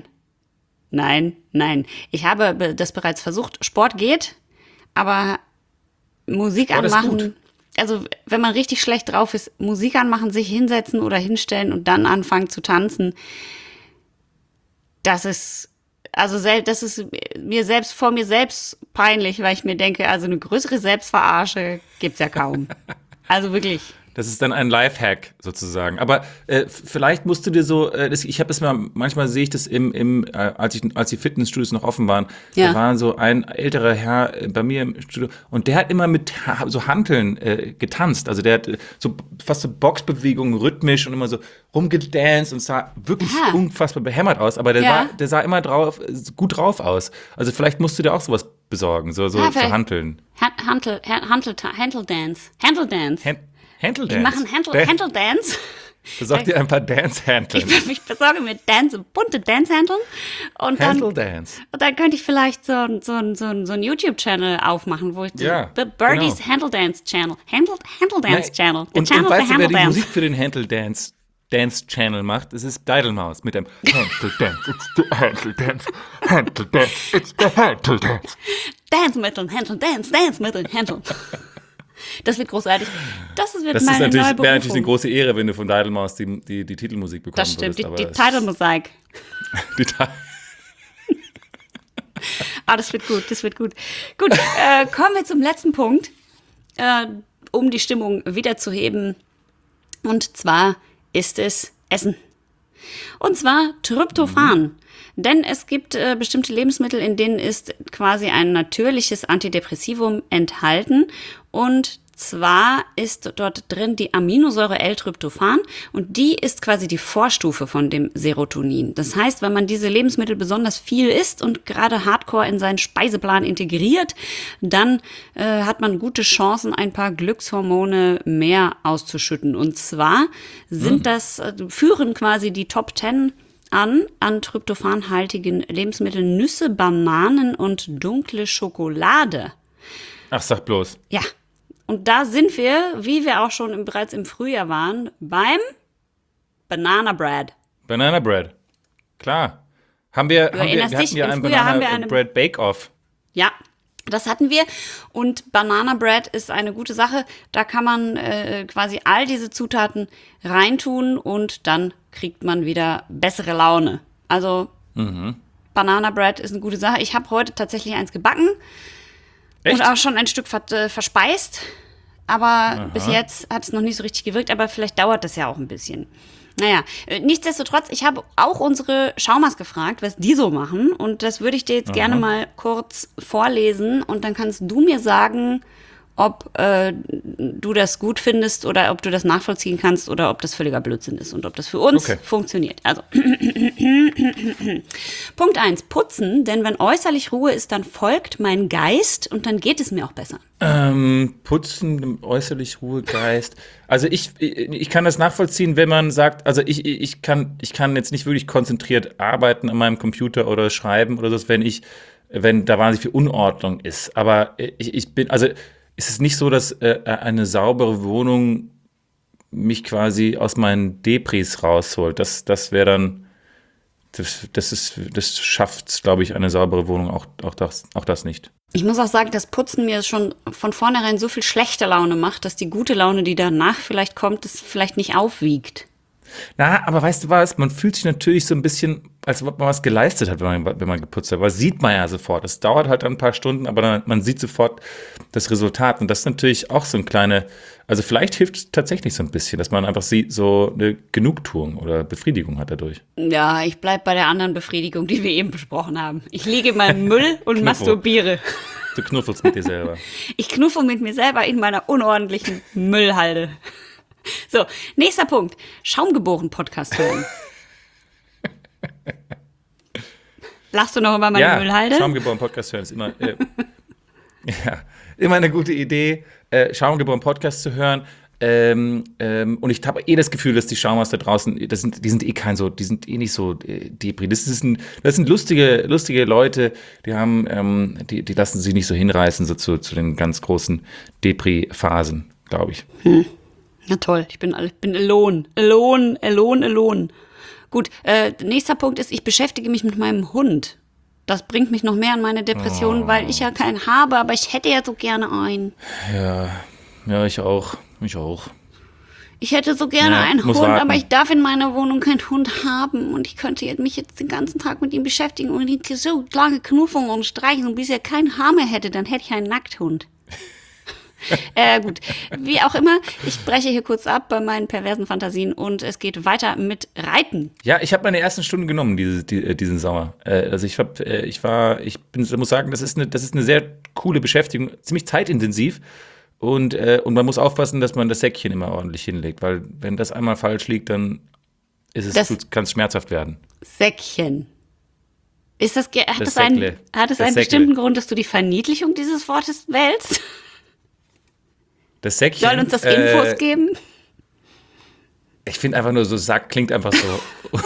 Ich habe das bereits versucht. Sport geht, aber Musik anmachen, also wenn man richtig schlecht drauf ist, Musik anmachen, sich hinsetzen oder hinstellen und dann anfangen zu tanzen, das ist mir selbst vor mir selbst peinlich, weil ich mir denke, also eine größere Selbstverarsche gibt's ja kaum. Also wirklich. Das ist dann ein Lifehack sozusagen. Aber vielleicht musst du dir so, ich habe es manchmal sehe ich das als die Fitnessstudios noch offen waren, da war so ein älterer Herr bei mir im Studio und der hat immer mit so Hanteln getanzt. Also der hat so fast so Boxbewegungen rhythmisch und immer so rumgedanced und sah wirklich unfassbar behämmert aus. Aber der sah immer gut drauf aus. Also vielleicht musst du dir auch sowas besorgen, so Hanteln. Handle Dance. Handle Dance. Ich mache einen Handle Dance. Besorg dir ein paar Dance-Hanteln. Ich besorge mir bunte Dance-Hanteln. Und Handle Dance. Und dann könnte ich vielleicht so ein YouTube-Channel aufmachen, wo ich Birdie's Handle Dance Channel. Handle Dance Channel. Und weißt du, wer die Musik für den Handle Dance Channel macht? Es ist Deidelmaus mit dem Handle Dance, it's the Handle Dance, Handle Dance, it's the Handle Dance. Dance mit dem Handle Dance, Dance mit dem Handle. Das wird großartig. Das wäre natürlich eine große Ehre, wenn du von Deidelmaus die Titelmusik bekommen würdest. Das stimmt, würdest, die Titelmusik. Das wird gut. Gut, kommen wir zum letzten Punkt, um die Stimmung wiederzuheben. Und zwar ist es Essen. Und zwar Tryptophan. Denn es gibt bestimmte Lebensmittel, in denen ist quasi ein natürliches Antidepressivum enthalten. Und zwar ist dort drin die Aminosäure L-Tryptophan und die ist quasi die Vorstufe von dem Serotonin. Das heißt, wenn man diese Lebensmittel besonders viel isst und gerade hardcore in seinen Speiseplan integriert, dann hat man gute Chancen, ein paar Glückshormone mehr auszuschütten. Und zwar führen quasi die Top 10 an tryptophanhaltigen Lebensmitteln Nüsse, Bananen und dunkle Schokolade. Ach, sag bloß. Ja. Und da sind wir, wie wir auch schon bereits im Frühjahr waren, beim Banana Bread. Banana Bread. Klar. Wir hatten ja einen Banana Bread Bake-Off. Ja, das hatten wir. Und Banana Bread ist eine gute Sache. Da kann man quasi all diese Zutaten reintun und dann kriegt man wieder bessere Laune. Also Banana Bread ist eine gute Sache. Ich habe heute tatsächlich eins gebacken. Echt? Und auch schon ein Stück verspeist. Aber bis jetzt hat es noch nicht so richtig gewirkt. Aber vielleicht dauert das ja auch ein bisschen. Naja, nichtsdestotrotz, ich habe auch unsere Schaumas gefragt, was die so machen. Und das würde ich dir jetzt gerne mal kurz vorlesen. Und dann kannst du mir sagen, ob du das gut findest oder ob du das nachvollziehen kannst oder ob das völliger Blödsinn ist und ob das für uns funktioniert. Also, Punkt 1, putzen, denn wenn äußerlich Ruhe ist, dann folgt mein Geist und dann geht es mir auch besser. Putzen, äußerlich Ruhe, Geist. Also ich kann das nachvollziehen, wenn man sagt, also ich kann jetzt nicht wirklich konzentriert arbeiten an meinem Computer oder schreiben oder so, wenn da wahnsinnig viel Unordnung ist. Aber ist es nicht so, dass eine saubere Wohnung mich quasi aus meinen Depris rausholt? Das wäre dann, das schafft, glaube ich, eine saubere Wohnung auch das nicht. Ich muss auch sagen, dass Putzen mir schon von vornherein so viel schlechte Laune macht, dass die gute Laune, die danach vielleicht kommt, das vielleicht nicht aufwiegt. Na, aber weißt du was, man fühlt sich natürlich so ein bisschen, als ob man was geleistet hat, wenn man geputzt hat. Aber das sieht man ja sofort. Es dauert halt ein paar Stunden, aber man sieht sofort das Resultat. Und das ist natürlich auch so also vielleicht hilft es tatsächlich so ein bisschen, dass man einfach sieht, so eine Genugtuung oder Befriedigung hat dadurch. Ja, ich bleib bei der anderen Befriedigung, die wir eben besprochen haben. Ich liege in meinem Müll und masturbiere. Du knuffelst mit dir selber. Ich knuffel mit mir selber in meiner unordentlichen Müllhalde. So, nächster Punkt. Schaumgeboren-Podcast hören. Lachst du noch über meine Müllhalde? Schaumgeboren-Podcast hören ist immer, immer eine gute Idee, Schaumgeboren-Podcast zu hören. Und ich habe das Gefühl, dass die Schaumas da draußen, die sind nicht so Depri. Das sind lustige Leute, die die lassen sich nicht so hinreißen, so zu den ganz großen Depri-Phasen, glaube ich. Na toll, ich bin alone. Gut, nächster Punkt ist, ich beschäftige mich mit meinem Hund. Das bringt mich noch mehr in meine Depressionen, weil ich ja keinen habe, aber ich hätte ja so gerne einen. Ja, ich auch. Ich hätte so gerne einen Hund, aber ich darf in meiner Wohnung keinen Hund haben und ich könnte mich jetzt den ganzen Tag mit ihm beschäftigen und ihn so lange knuffeln und streichen und bis er keinen Haar mehr hätte, dann hätte ich einen Nackthund. Gut, wie auch immer, ich breche hier kurz ab bei meinen perversen Fantasien und es geht weiter mit Reiten. Ja, ich habe meine ersten Stunden genommen diesen Sommer. Also ich muss sagen, das ist eine sehr coole Beschäftigung, ziemlich zeitintensiv und man muss aufpassen, dass man das Säckchen immer ordentlich hinlegt, weil wenn das einmal falsch liegt, dann kann es schmerzhaft werden. Säckchen. Hat es einen bestimmten Grund, dass du die Verniedlichung dieses Wortes wählst? Das Säckchen. Soll uns das Infos geben? Ich finde einfach nur so, Sack klingt einfach so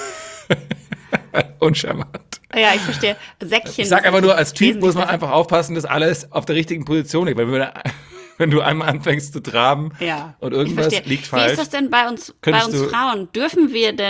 uncharmant. Ja, ich verstehe. Säckchen. Ich sag einfach nur, als Typ muss man einfach aufpassen, dass alles auf der richtigen Position liegt. Weil wenn du einmal anfängst zu traben und irgendwas liegt falsch. Wie ist das denn bei uns Frauen? Dürfen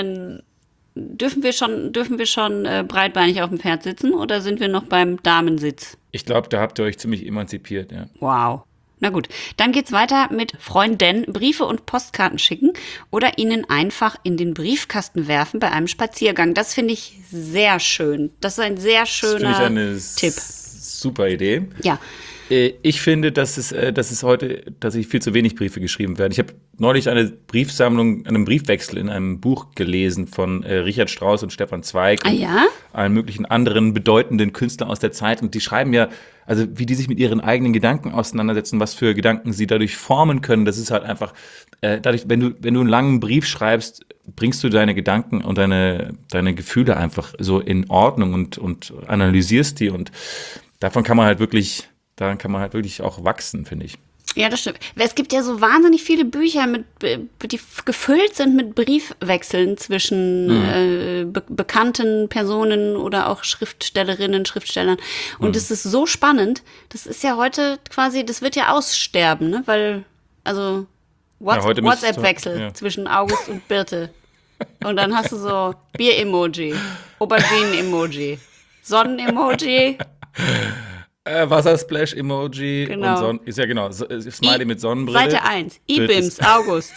wir schon breitbeinig auf dem Pferd sitzen oder sind wir noch beim Damensitz? Ich glaube, da habt ihr euch ziemlich emanzipiert, ja. Wow. Na gut, dann geht's weiter mit Freunden Briefe und Postkarten schicken oder ihnen einfach in den Briefkasten werfen bei einem Spaziergang. Das finde ich sehr schön. Das ist ein sehr schöner Tipp. Super Idee. Ja. Ich finde, dass es heute tatsächlich viel zu wenig Briefe geschrieben werden. Ich habe neulich eine Briefsammlung, einen Briefwechsel in einem Buch gelesen von Richard Strauss und Stefan Zweig und allen möglichen anderen bedeutenden Künstlern aus der Zeit. Und die schreiben ja, also wie die sich mit ihren eigenen Gedanken auseinandersetzen, was für Gedanken sie dadurch formen können. Das ist halt einfach, dadurch, wenn du einen langen Brief schreibst, bringst du deine Gedanken und deine Gefühle einfach so in Ordnung und analysierst die. Und daran kann man halt wirklich auch wachsen, finde ich. Ja, das stimmt. Es gibt ja so wahnsinnig viele Bücher, die gefüllt sind mit Briefwechseln zwischen bekannten Personen oder auch Schriftstellerinnen, Schriftstellern. Und das ist so spannend. Das ist ja heute quasi, das wird ja aussterben, ne? Weil, also WhatsApp-Wechsel zwischen August und Birte. Und dann hast du so Bier-Emoji, Auberginen-Emoji, Sonnen-Emoji. Wassersplash-Emoji genau. Und ist ja genau, Smiley mit Sonnenbrille. Seite 1, IBIMS, August.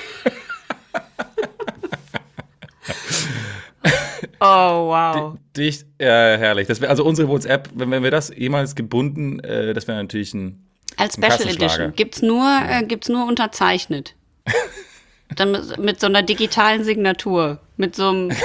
Oh, wow. Herrlich. Das wäre also unsere WhatsApp, wenn wir das jemals gebunden, das wäre natürlich als Special Edition. Gibt's nur unterzeichnet. Dann mit so einer digitalen Signatur. Mit so einem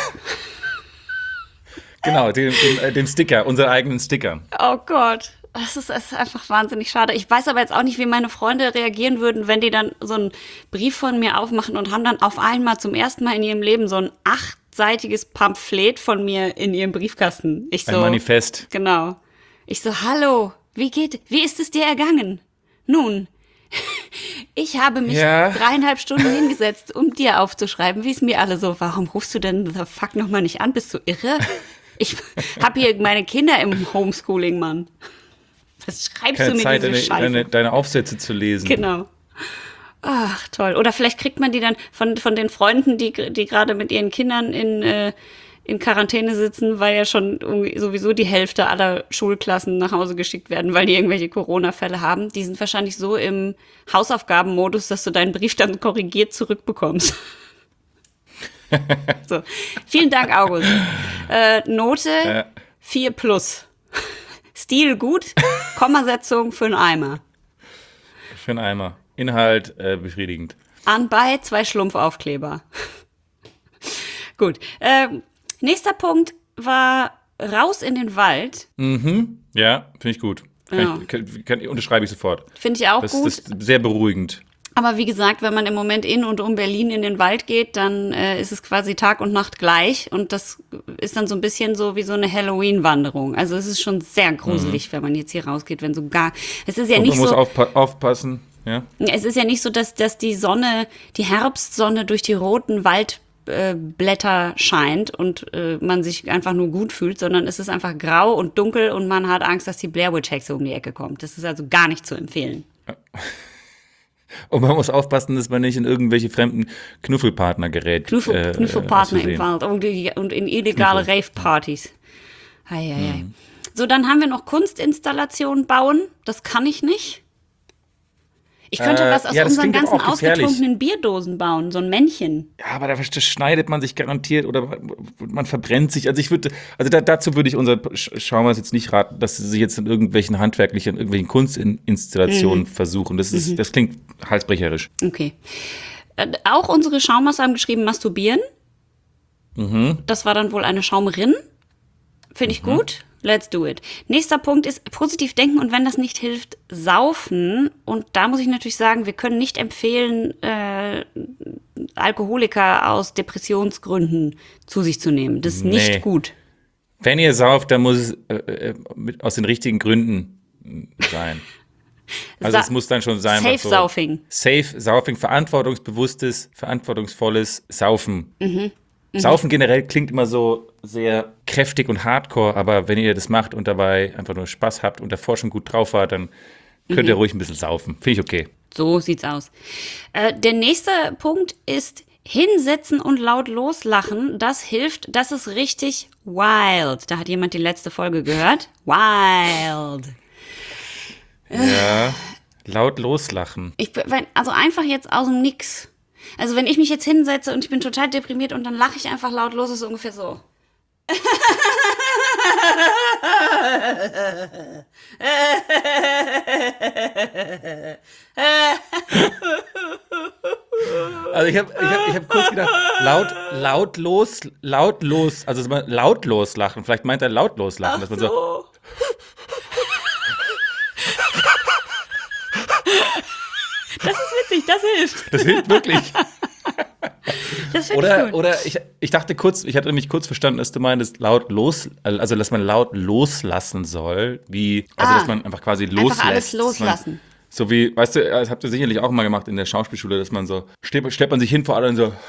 genau, dem Sticker, unseren eigenen Stickern. Oh Gott. Das ist einfach wahnsinnig schade. Ich weiß aber jetzt auch nicht, wie meine Freunde reagieren würden, wenn die dann so einen Brief von mir aufmachen und haben dann auf einmal zum ersten Mal in ihrem Leben so ein 8-seitiges Pamphlet von mir in ihrem Briefkasten. Ein Manifest. Genau. Ich so, hallo, wie ist es dir ergangen? Nun, ich habe mich 3,5 Stunden hingesetzt, um dir aufzuschreiben, wie es mir alle so, warum rufst du denn the fuck nochmal nicht an? Bist du irre? Ich habe hier meine Kinder im Homeschooling, Mann. Was schreibst keine du mir Zeit, diese Scheiße? Deine Aufsätze zu lesen. Genau. Ach, toll. Oder vielleicht kriegt man die dann von den Freunden, die gerade mit ihren Kindern in Quarantäne sitzen, weil ja schon sowieso die Hälfte aller Schulklassen nach Hause geschickt werden, weil die irgendwelche Corona-Fälle haben. Die sind wahrscheinlich so im Hausaufgabenmodus, dass du deinen Brief dann korrigiert zurückbekommst. So. Vielen Dank, August. Note 4+. Stil gut, Kommasetzung für einen Eimer. Für einen Eimer. Inhalt befriedigend. Anbei 2 Schlumpfaufkleber. Gut. Nächster Punkt war raus in den Wald. Mhm. Ja, finde ich gut. Unterschreibe ich sofort. Finde ich auch gut. Das ist sehr beruhigend. Aber wie gesagt, wenn man im Moment in und um Berlin in den Wald geht, dann ist es quasi Tag und Nacht gleich. Und das ist dann so ein bisschen so wie so eine Halloween-Wanderung. Also es ist schon sehr gruselig, wenn man jetzt hier rausgeht, wenn es ist ja und nicht man so. Man muss aufpassen, ja. Es ist ja nicht so, dass die Sonne, die Herbstsonne durch die roten Waldblätter scheint und man sich einfach nur gut fühlt, sondern es ist einfach grau und dunkel und man hat Angst, dass die Blair Witch Hexe um die Ecke kommt. Das ist also gar nicht zu empfehlen. Und man muss aufpassen, dass man nicht in irgendwelche fremden Knuffelpartner gerät. Knuffelpartner im Wald und in illegale Rave-Partys. So, dann haben wir noch Kunstinstallationen bauen. Das kann ich nicht. Ich könnte was aus unseren ganzen ausgetrunkenen Bierdosen bauen, so ein Männchen. Ja, aber das schneidet man sich garantiert oder man verbrennt sich. Dazu würde ich unser Schaumers jetzt nicht raten, dass sie sich jetzt in irgendwelchen Kunstinstallationen versuchen. Das klingt halsbrecherisch. Okay. Auch unsere Schaumers haben geschrieben, masturbieren. Das war dann wohl eine Schaumerin. Finde ich gut. Let's do it. Nächster Punkt ist positiv denken und wenn das nicht hilft, saufen. Und da muss ich natürlich sagen, wir können nicht empfehlen, Alkoholiker aus Depressionsgründen zu sich zu nehmen. Das ist nicht gut. Wenn ihr sauft, dann muss es aus den richtigen Gründen sein. Also es muss dann schon sein. Safe-Saufing. Safe-Saufing, verantwortungsbewusstes, verantwortungsvolles Saufen. Saufen generell klingt immer so sehr kräftig und hardcore, aber wenn ihr das macht und dabei einfach nur Spaß habt und davor schon gut drauf wart, dann könnt ihr ruhig ein bisschen saufen. Finde ich okay. So sieht's aus. Der nächste Punkt ist hinsetzen und laut loslachen. Das hilft, das ist richtig wild. Da hat jemand die letzte Folge gehört. Wild. Ja, laut loslachen. Also einfach jetzt aus dem Nix. Also wenn ich mich jetzt hinsetze und ich bin total deprimiert und dann lache ich einfach laut los, ist es ungefähr so. Also ich hab kurz gedacht, lautlos, also lautlos lachen. Vielleicht meint er lautlos lachen. Ach dass man so. Das ist witzig, das hilft. Das hilft wirklich. Das finde ich gut. Oder ich dachte kurz, ich hatte nämlich kurz verstanden, dass du meinst, also dass man laut loslassen soll, dass man einfach quasi loslässt. Einfach alles loslassen. So wie, weißt du, das habt ihr sicherlich auch mal gemacht in der Schauspielschule, dass man so, stellt man sich hin vor alle und so,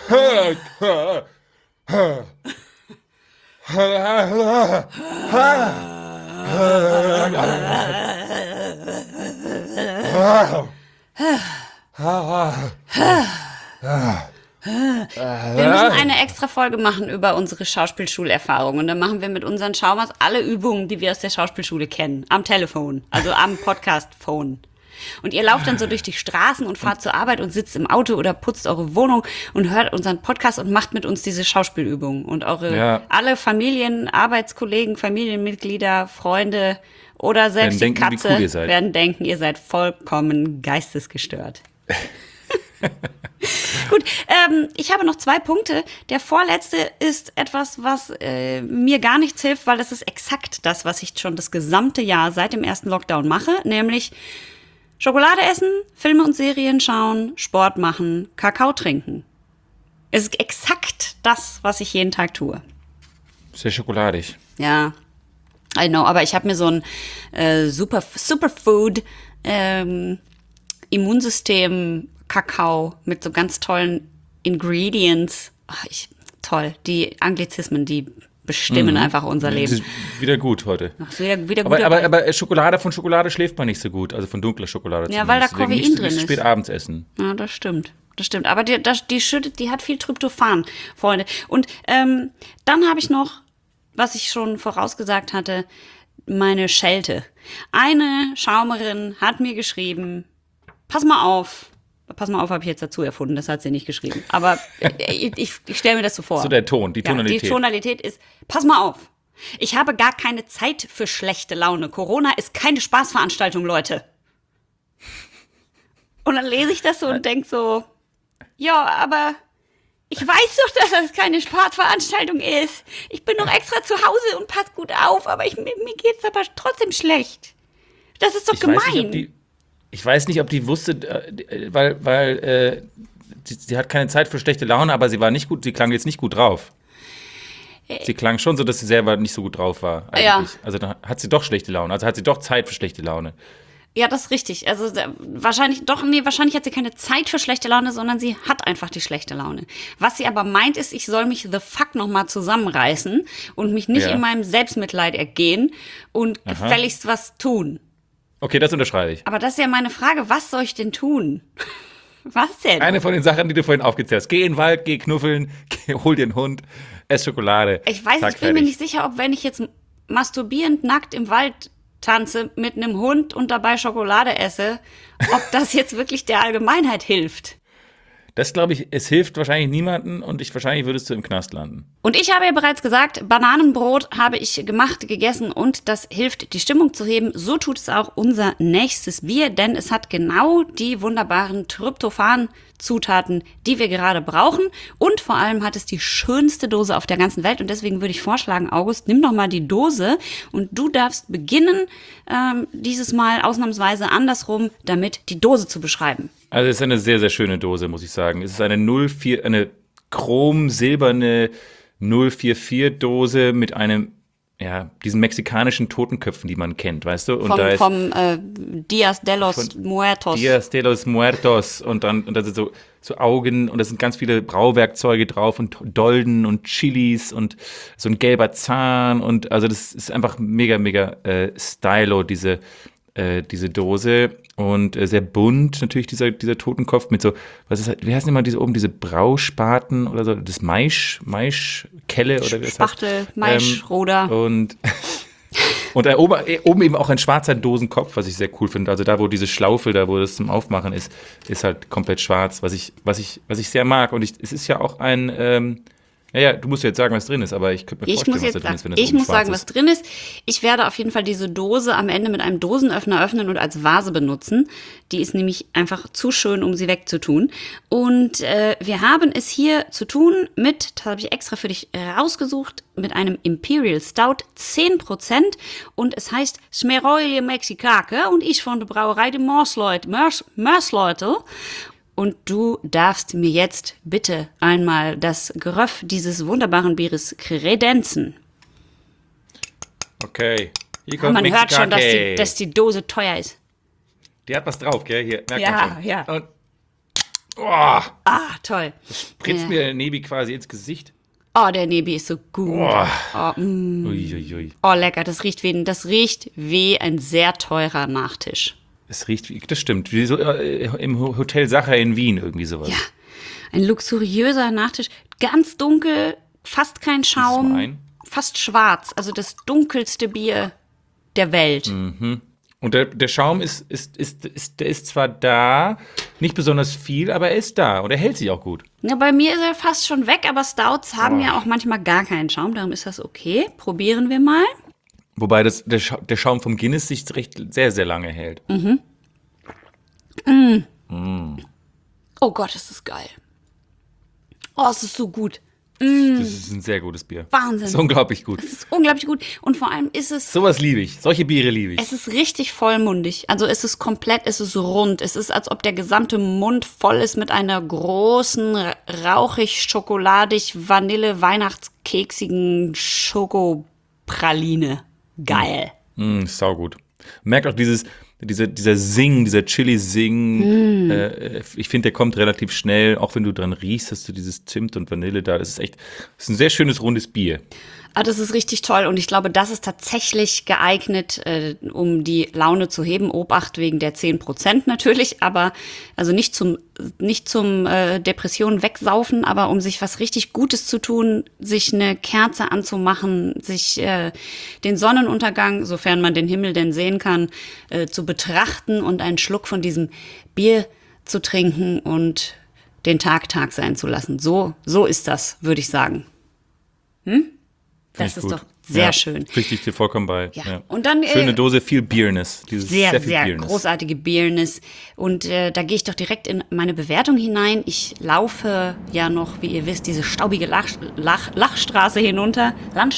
Wir müssen eine extra Folge machen über unsere Schauspielschulerfahrung. Und dann machen wir mit unseren Schaumers alle Übungen, die wir aus der Schauspielschule kennen. Am Telefon, also am Podcast-Phone. Und ihr lauft dann so durch die Straßen und fahrt zur Arbeit und sitzt im Auto oder putzt eure Wohnung und hört unseren Podcast und macht mit uns diese Schauspielübungen. Und alle Familien, Arbeitskollegen, Familienmitglieder, Freunde oder selbst die Katze werden denken, ihr seid vollkommen geistesgestört. Gut, ich habe noch 2 Punkte. Der vorletzte ist etwas, was mir gar nichts hilft, weil das ist exakt das, was ich schon das gesamte Jahr seit dem ersten Lockdown mache, nämlich Schokolade essen, Filme und Serien schauen, Sport machen, Kakao trinken. Es ist exakt das, was ich jeden Tag tue. Sehr schokoladig. Ja, I know, aber ich habe mir so ein Superfood Immunsystem Kakao mit so ganz tollen Ingredients. Toll, die Anglizismen, die bestimmen einfach unser Leben. Das ist wieder gut heute. Ach, wieder gut. Aber von Schokolade schläft man nicht so gut, also von dunkler Schokolade. Ja, weil da Koffein drin ist. Spät abends essen. Ja, das stimmt. Aber die hat viel Tryptophan, Freunde. Und dann habe ich noch, was ich schon vorausgesagt hatte, meine Schelte. Eine Schaumerin hat mir geschrieben, pass mal auf, habe ich jetzt dazu erfunden, das hat sie nicht geschrieben. Aber ich stelle mir das so vor. So der Ton, die Tonalität. Ja, die Tonalität ist, pass mal auf, ich habe gar keine Zeit für schlechte Laune. Corona ist keine Spaßveranstaltung, Leute. Und dann lese ich das so und denke so, ja, aber ich weiß doch, dass das keine Spaßveranstaltung ist. Ich bin doch extra zu Hause und passe gut auf, aber mir geht's aber trotzdem schlecht. Das ist doch gemein. Ich weiß nicht, ob die wusste, weil sie hat keine Zeit für schlechte Laune, aber sie war nicht gut, sie klang jetzt nicht gut drauf. Sie klang schon so, dass sie selber nicht so gut drauf war, eigentlich. Ja. Also dann hat sie doch schlechte Laune, also hat sie doch Zeit für schlechte Laune. Ja, das ist richtig. Also wahrscheinlich hat sie keine Zeit für schlechte Laune, sondern sie hat einfach die schlechte Laune. Was sie aber meint, ist, ich soll mich the fuck nochmal zusammenreißen und mich nicht in meinem Selbstmitleid ergehen und gefälligst was tun. Okay, das unterschreibe ich. Aber das ist ja meine Frage, was soll ich denn tun? Was denn? Eine von den Sachen, die du vorhin aufgezählt hast. Geh in den Wald, geh knuffeln, hol dir einen Hund, ess Schokolade. Ich bin mir nicht sicher, ob wenn ich jetzt masturbierend nackt im Wald tanze mit einem Hund und dabei Schokolade esse, ob das jetzt wirklich der Allgemeinheit hilft. Das glaube ich, es hilft wahrscheinlich niemandem und wahrscheinlich würdest du im Knast landen. Und ich habe ja bereits gesagt, Bananenbrot habe ich gemacht, gegessen und das hilft, die Stimmung zu heben. So tut es auch unser nächstes Bier, denn es hat genau die wunderbaren Tryptophan-Zutaten, die wir gerade brauchen. Und vor allem hat es die schönste Dose auf der ganzen Welt. Und deswegen würde ich vorschlagen, August, nimm doch mal die Dose und du darfst beginnen, dieses Mal ausnahmsweise andersrum, damit die Dose zu beschreiben. Also es ist eine sehr, sehr schöne Dose, muss ich sagen. Es ist eine chrom-silberne 044-Dose mit diesen mexikanischen Totenköpfen, die man kennt, weißt du? Und vom Días de los Muertos. Días de los Muertos. Und da sind so Augen und da sind ganz viele Brauwerkzeuge drauf und Dolden und Chilis und so ein gelber Zahn. Und also das ist einfach mega, mega stylo, diese Dose. Und sehr bunt natürlich dieser Totenkopf mit so, wie heißen immer diese Brauspaten oder so, das Maischkelle oder wie das heißt? Spachtel, Maischroder. Und oben eben auch ein schwarzer Dosenkopf, was ich sehr cool finde. Also da, wo diese Schlaufe, da wo das zum Aufmachen ist halt komplett schwarz, was ich sehr mag. Und es ist ja auch ein Ja, du musst jetzt sagen, was drin ist, aber ich könnte mir vorstellen, was da drin ist, wenn das Ich muss sagen, ist. was drin ist. Ich werde auf jeden Fall diese Dose am Ende mit einem Dosenöffner öffnen und als Vase benutzen. Die ist nämlich einfach zu schön, um sie wegzutun. Und wir haben es hier zu tun mit, das habe ich extra für dich rausgesucht, mit einem Imperial Stout, 10%. Und es heißt Smerolie Mexicake und ich von der Brauerei de Mörsleutl. Und du darfst mir jetzt bitte einmal das Geröff dieses wunderbaren Bieres kredenzen. Okay. Hier kommt man hört schon, dass die Dose teuer ist. Die hat was drauf, gell? Hier, merkt Ja, man schon. ja. Und, oh, Toll. spritzt mir der Nebi quasi ins Gesicht. Oh, der Nebi ist so gut. Uiuiui. Oh, lecker. Das riecht wie ein sehr teurer Nachtisch. Es riecht wie, das stimmt, wie so im Hotel Sacher in Wien, irgendwie sowas. Ja, ein luxuriöser Nachtisch. Ganz dunkel, fast kein Schaum, fast schwarz. Also das dunkelste Bier der Welt. Mhm. Und der Schaum ist zwar da, nicht besonders viel, aber er ist da und er hält sich auch gut. Ja, bei mir ist er fast schon weg, aber Stouts haben ja auch manchmal gar keinen Schaum, darum ist das okay. Probieren wir mal. Wobei der Schaum vom Guinness sich sehr, sehr lange hält. Oh Gott, ist das geil. Oh, es ist so gut. Das ist ein sehr gutes Bier. Wahnsinn. Das ist unglaublich gut. Es ist unglaublich gut. Und vor allem ist es... Sowas liebe ich. Solche Biere liebe ich. Es ist richtig vollmundig. Also es ist komplett, es ist rund. Es ist, als ob der gesamte Mund voll ist mit einer großen, rauchig, schokoladig, vanille-weihnachtskeksigen Schokopraline. Geil. Saugut. Merkt auch dieser Chili-Sing. Ich finde, der kommt relativ schnell. Auch wenn du dran riechst, hast du dieses Zimt und Vanille da. Das ist ein sehr schönes, rundes Bier. Ah, das ist richtig toll und ich glaube, das ist tatsächlich geeignet, um die Laune zu heben. Obacht wegen der 10% natürlich, aber also nicht zum Depressionen wegsaufen, aber um sich was richtig Gutes zu tun, sich eine Kerze anzumachen, sich den Sonnenuntergang, sofern man den Himmel denn sehen kann, zu betrachten und einen Schluck von diesem Bier zu trinken und den Tag sein zu lassen. So ist das, würde ich sagen. Das ist gut. Doch sehr schön. Pflichte ich dir vollkommen bei. Ja. Und dann, schöne Dose, viel Beerness. Sehr großartige Beerness. Und da gehe ich doch direkt in meine Bewertung hinein. Ich laufe ja noch, wie ihr wisst, diese staubige Landstraße hinunter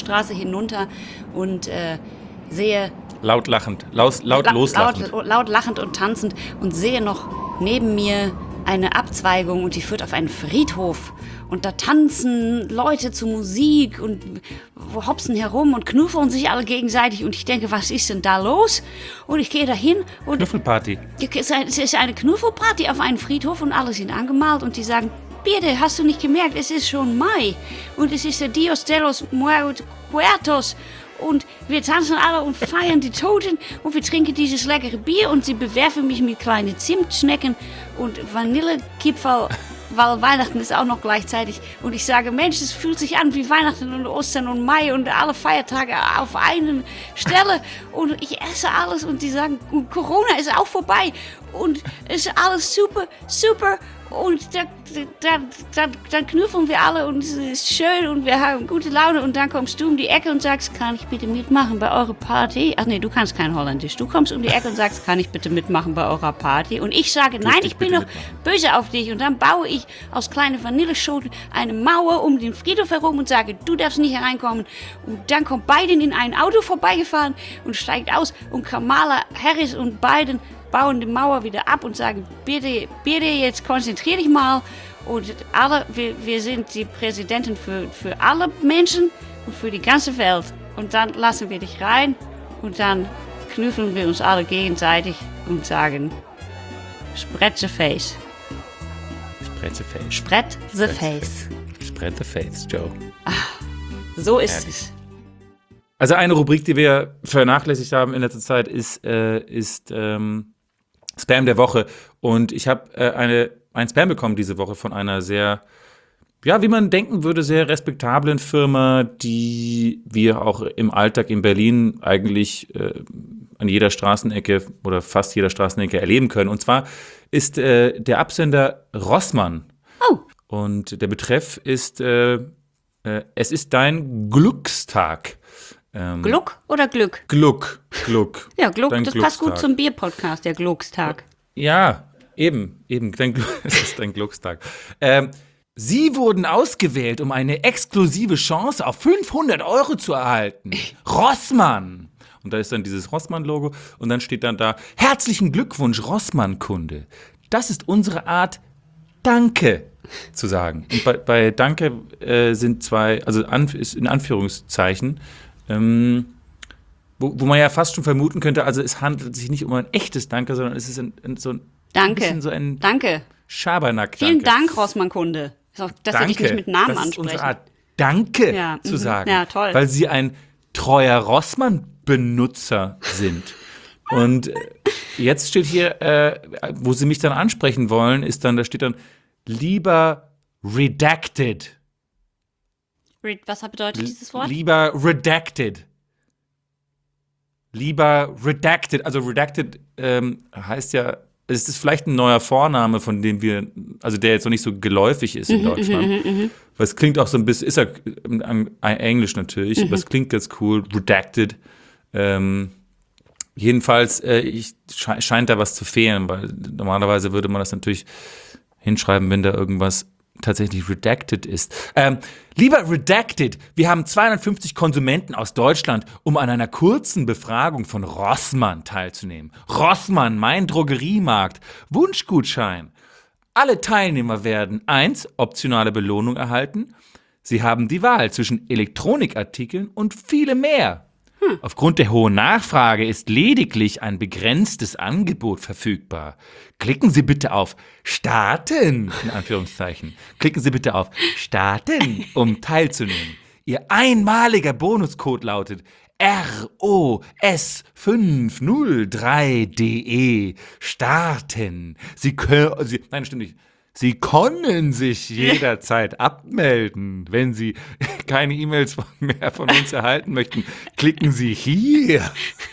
und sehe... Laut lachend und tanzend und sehe noch neben mir eine Abzweigung und die führt auf einen Friedhof. Und da tanzen Leute zu Musik und hopsen herum und knuffeln sich alle gegenseitig. Und ich denke, was ist denn da los? Und ich gehe dahin und... Knuffelparty. Es ist eine Knuffelparty auf einem Friedhof und alle sind angemalt. Und die sagen, bitte, hast du nicht gemerkt, es ist schon Mai. Und es ist der Dios de los Muertos. Und wir tanzen alle und feiern die Toten und wir trinken dieses leckere Bier und sie bewerfen mich mit kleinen Zimtschnecken und Vanillekipferl, weil Weihnachten ist auch noch gleichzeitig. Und ich sage, Mensch, es fühlt sich an wie Weihnachten und Ostern und Mai und alle Feiertage auf einer Stelle. Und ich esse alles und die sagen, Corona ist auch vorbei und es ist alles super, super. Und dann knuffeln wir alle und es ist schön und wir haben gute Laune. Und dann kommst du um die Ecke und sagst, kann ich bitte mitmachen bei eurer Party? Ach nee, du kannst kein Holländisch. Du kommst um die Ecke und sagst, kann ich bitte mitmachen bei eurer Party? Und ich sage, nein, ich bin noch böse auf dich. Und dann baue ich aus kleinen Vanilleschoten eine Mauer um den Friedhof herum und sage, du darfst nicht hereinkommen. Und dann kommt Biden in ein Auto vorbeigefahren und steigt aus. Und Kamala Harris und Biden bauen die Mauer wieder ab und sagen, bitte jetzt konzentrier dich mal. Und wir sind die Präsidenten für alle Menschen und für die ganze Welt. Und dann lassen wir dich rein und dann knüffeln wir uns alle gegenseitig und sagen, spread the face. Spread the face. Spread the face. Spread the face, Joe. So ist es. Also eine Rubrik, die wir vernachlässigt haben in letzter Zeit, ist Spam der Woche. Und ich habe ein Spam bekommen diese Woche von einer sehr, ja, wie man denken würde, sehr respektablen Firma, die wir auch im Alltag in Berlin eigentlich an jeder Straßenecke oder fast jeder Straßenecke erleben können. Und zwar ist der Absender Rossmann. Oh. Und der Betreff ist Es ist dein Glückstag. Gluck oder Glück? Gluck. Ja, Gluck, Dein das passt gut Glückstag. zum Bierpodcast, der Gluckstag. Ja, eben. Es ist dein Glückstag. Sie wurden ausgewählt, um eine exklusive Chance auf 500 € zu erhalten. Rossmann. Und da ist dann dieses Rossmann-Logo und dann steht dann da, herzlichen Glückwunsch, Rossmann-Kunde. Das ist unsere Art, Danke zu sagen. Und bei Danke sind zwei, also ist in Anführungszeichen, wo man ja fast schon vermuten könnte, also es handelt sich nicht um ein echtes Danke, sondern es ist so ein bisschen so ein Danke. Schabernack. Vielen Dank, Rossmann-Kunde. Dass wir dich nicht mit Namen das ist ansprechen. unsere Art, Danke zu sagen. Ja, toll. Weil sie ein treuer Rossmann-Benutzer sind. Und jetzt steht hier, wo sie mich dann ansprechen wollen, da steht dann, lieber redacted. Was bedeutet dieses Wort? Lieber redacted. Also redacted heißt ja, es ist vielleicht ein neuer Vorname, von dem der jetzt noch nicht so geläufig ist in Deutschland. Weil es klingt auch so ein bisschen, ist ja Englisch natürlich, aber es klingt ganz cool, redacted. Jedenfalls scheint da was zu fehlen, weil normalerweise würde man das natürlich hinschreiben, wenn da irgendwas tatsächlich redacted ist. Lieber redacted, wir haben 250 Konsumenten aus Deutschland, um an einer kurzen Befragung von Rossmann teilzunehmen. Rossmann, mein Drogeriemarkt. Wunschgutschein. Alle Teilnehmer werden 1. optionale Belohnung erhalten. Sie haben die Wahl zwischen Elektronikartikeln und viele mehr. Aufgrund der hohen Nachfrage ist lediglich ein begrenztes Angebot verfügbar. Klicken Sie bitte auf Starten, in Anführungszeichen. Klicken Sie bitte auf Starten, um teilzunehmen. Ihr einmaliger Bonuscode lautet ROS503DE. Starten. Nein, stimmt nicht. Sie können sich jederzeit abmelden. Wenn Sie keine E-Mails mehr von uns erhalten möchten, klicken Sie hier.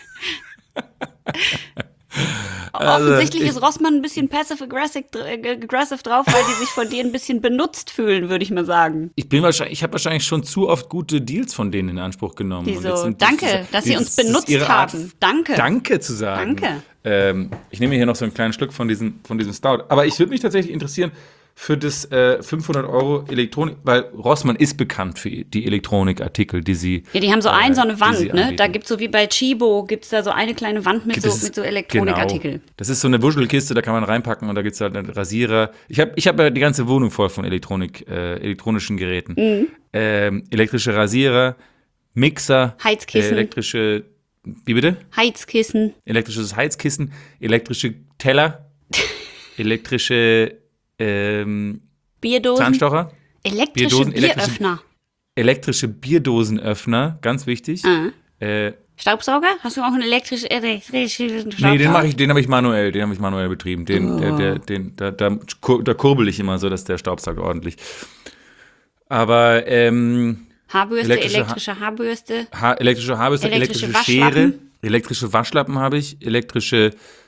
Offensichtlich ist Rossmann ein bisschen passive-aggressive drauf, weil die sich von dir ein bisschen benutzt fühlen, würde ich mal sagen. Ich habe wahrscheinlich schon zu oft gute Deals von denen in Anspruch genommen. Danke, dass Sie uns benutzt haben. Danke. Danke zu sagen. Danke. Ich nehme hier noch so einen kleinen Schluck von diesem Stout. Aber ich würde mich tatsächlich interessieren für das 500 € Elektronik, weil Rossmann ist bekannt für die Elektronikartikel, die sie Ja, die haben so so eine Wand, ne? Anbieten. Da gibt's so wie bei Chibo, gibt's da so eine kleine Wand mit so Elektronikartikeln. Genau. Das ist so eine Wuschelkiste, da kann man reinpacken und da gibt's halt einen Rasierer. Ich hab ja die ganze Wohnung voll von elektronischen Geräten. Elektrische Rasierer, Mixer, Heizkissen. Wie bitte? Heizkissen. Elektrisches Heizkissen, elektrische Teller, elektrische Bierdosen. Zahnstocher. Bieröffner. Elektrische Bierdosenöffner, ganz wichtig. Staubsauger? Hast du auch einen elektrischen Staubsauger? Nee, den habe ich manuell betrieben. Da kurbel ich immer so, dass der Staubsauger ordentlich. Aber Haarbürste, elektrische Haarbürste. Elektrische Haarbürste, elektrische Schere, elektrische Waschlappen habe ich, elektrische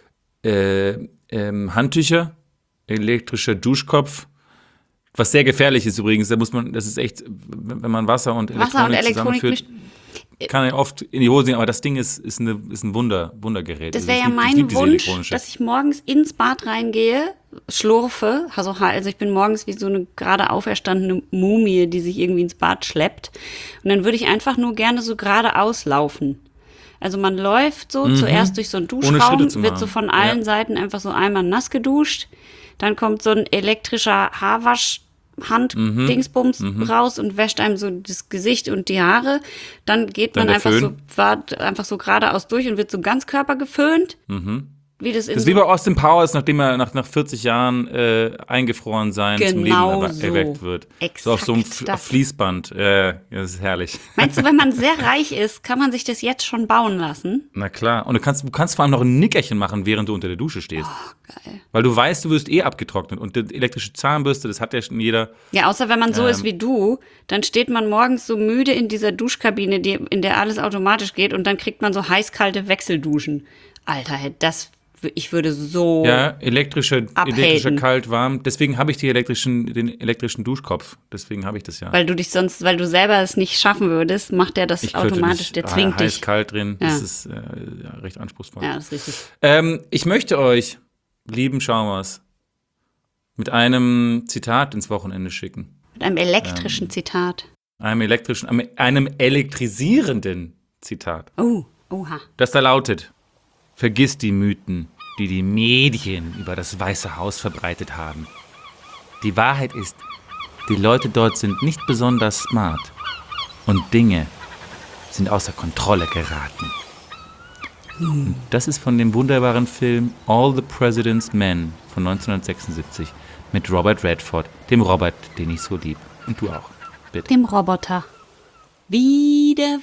Handtücher, elektrischer Duschkopf. Was sehr gefährlich ist übrigens, das ist echt, wenn man Wasser und Elektronik zusammenführt, kann ja oft in die Hose gehen, aber das Ding ist ein Wundergerät. Das wäre ja mein Wunsch, dass ich morgens ins Bad reingehe, schlurfe, also ich bin morgens wie so eine gerade auferstandene Mumie, die sich irgendwie ins Bad schleppt. Und dann würde ich einfach nur gerne so geradeaus laufen. Also man läuft so zuerst durch so einen Duschraum, wird so von allen Seiten einfach so einmal nass geduscht. Dann kommt so ein elektrischer Haarwasch-Hand-Dingsbums raus und wäscht einem so das Gesicht und die Haare. Dann geht man einfach so geradeaus durch und wird so ganz körpergeföhnt. Wie das ist wie bei Austin Powers, nachdem er nach 40 Jahren eingefroren sein zum Leben erweckt wird. Exakt so auf so einem Fließband. Das ist herrlich. Meinst du, wenn man sehr reich ist, kann man sich das jetzt schon bauen lassen? Na klar. Und du kannst vor allem noch ein Nickerchen machen, während du unter der Dusche stehst. Oh, geil. Weil du weißt, du wirst abgetrocknet. Und die elektrische Zahnbürste, das hat ja schon jeder. Ja, außer wenn man so ist wie du, dann steht man morgens so müde in dieser Duschkabine, in der alles automatisch geht und dann kriegt man so heiß-kalte Wechselduschen. Alter, das Ich würde so elektrischer kalt, warm. Deswegen habe ich den elektrischen Duschkopf. Deswegen habe ich das ja. Weil du selber es nicht schaffen würdest, macht der das automatisch, der zwingt dich. Heiß, kalt drin, das ist recht anspruchsvoll. Ja, das ist richtig. Ich möchte euch, lieben Schaumers, mit einem Zitat ins Wochenende schicken. Mit einem elektrischen Zitat. Einem elektrisierenden Zitat. Oha. Das da lautet: Vergiss die Mythen, die die Medien über das Weiße Haus verbreitet haben. Die Wahrheit ist, die Leute dort sind nicht besonders smart und Dinge sind außer Kontrolle geraten. Und das ist von dem wunderbaren Film All the President's Men von 1976 mit Robert Redford, dem Robert, den ich so lieb. Und du auch, bitte. Dem Roboter. Wieder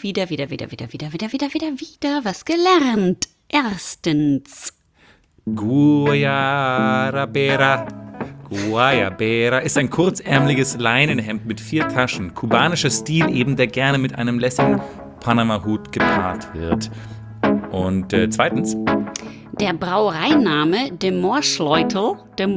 was gelernt. Erstens. Guayabera ist ein kurzärmeliges Leinenhemd mit 4 Taschen. Kubanischer Stil eben, der gerne mit einem lässigen Panama-Hut gepaart wird. Und zweitens. Der Brauereiname De Moorsleutel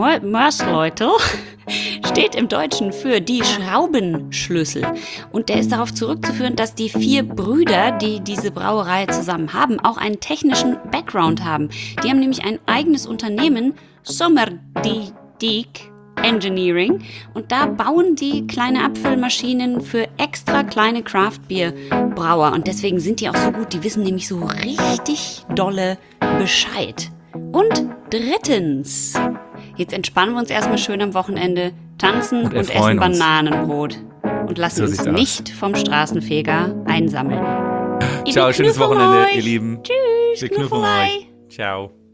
steht im Deutschen für die Schraubenschlüssel. Und der ist darauf zurückzuführen, dass die 4 Brüder, die diese Brauerei zusammen haben, auch einen technischen Background haben. Die haben nämlich ein eigenes Unternehmen, Sommerdiek Engineering, und da bauen die kleine Abfüllmaschinen für extra kleine Craft-Bier-Brauer. Und deswegen sind die auch so gut, die wissen nämlich so richtig dolle Bescheid. Und drittens, jetzt entspannen wir uns erstmal schön am Wochenende, tanzen und essen Bananenbrot. Und lassen uns nicht vom Straßenfeger einsammeln. Ciao, schönes Wochenende, ihr Lieben. Tschüss, wir knuffeln euch. Ciao.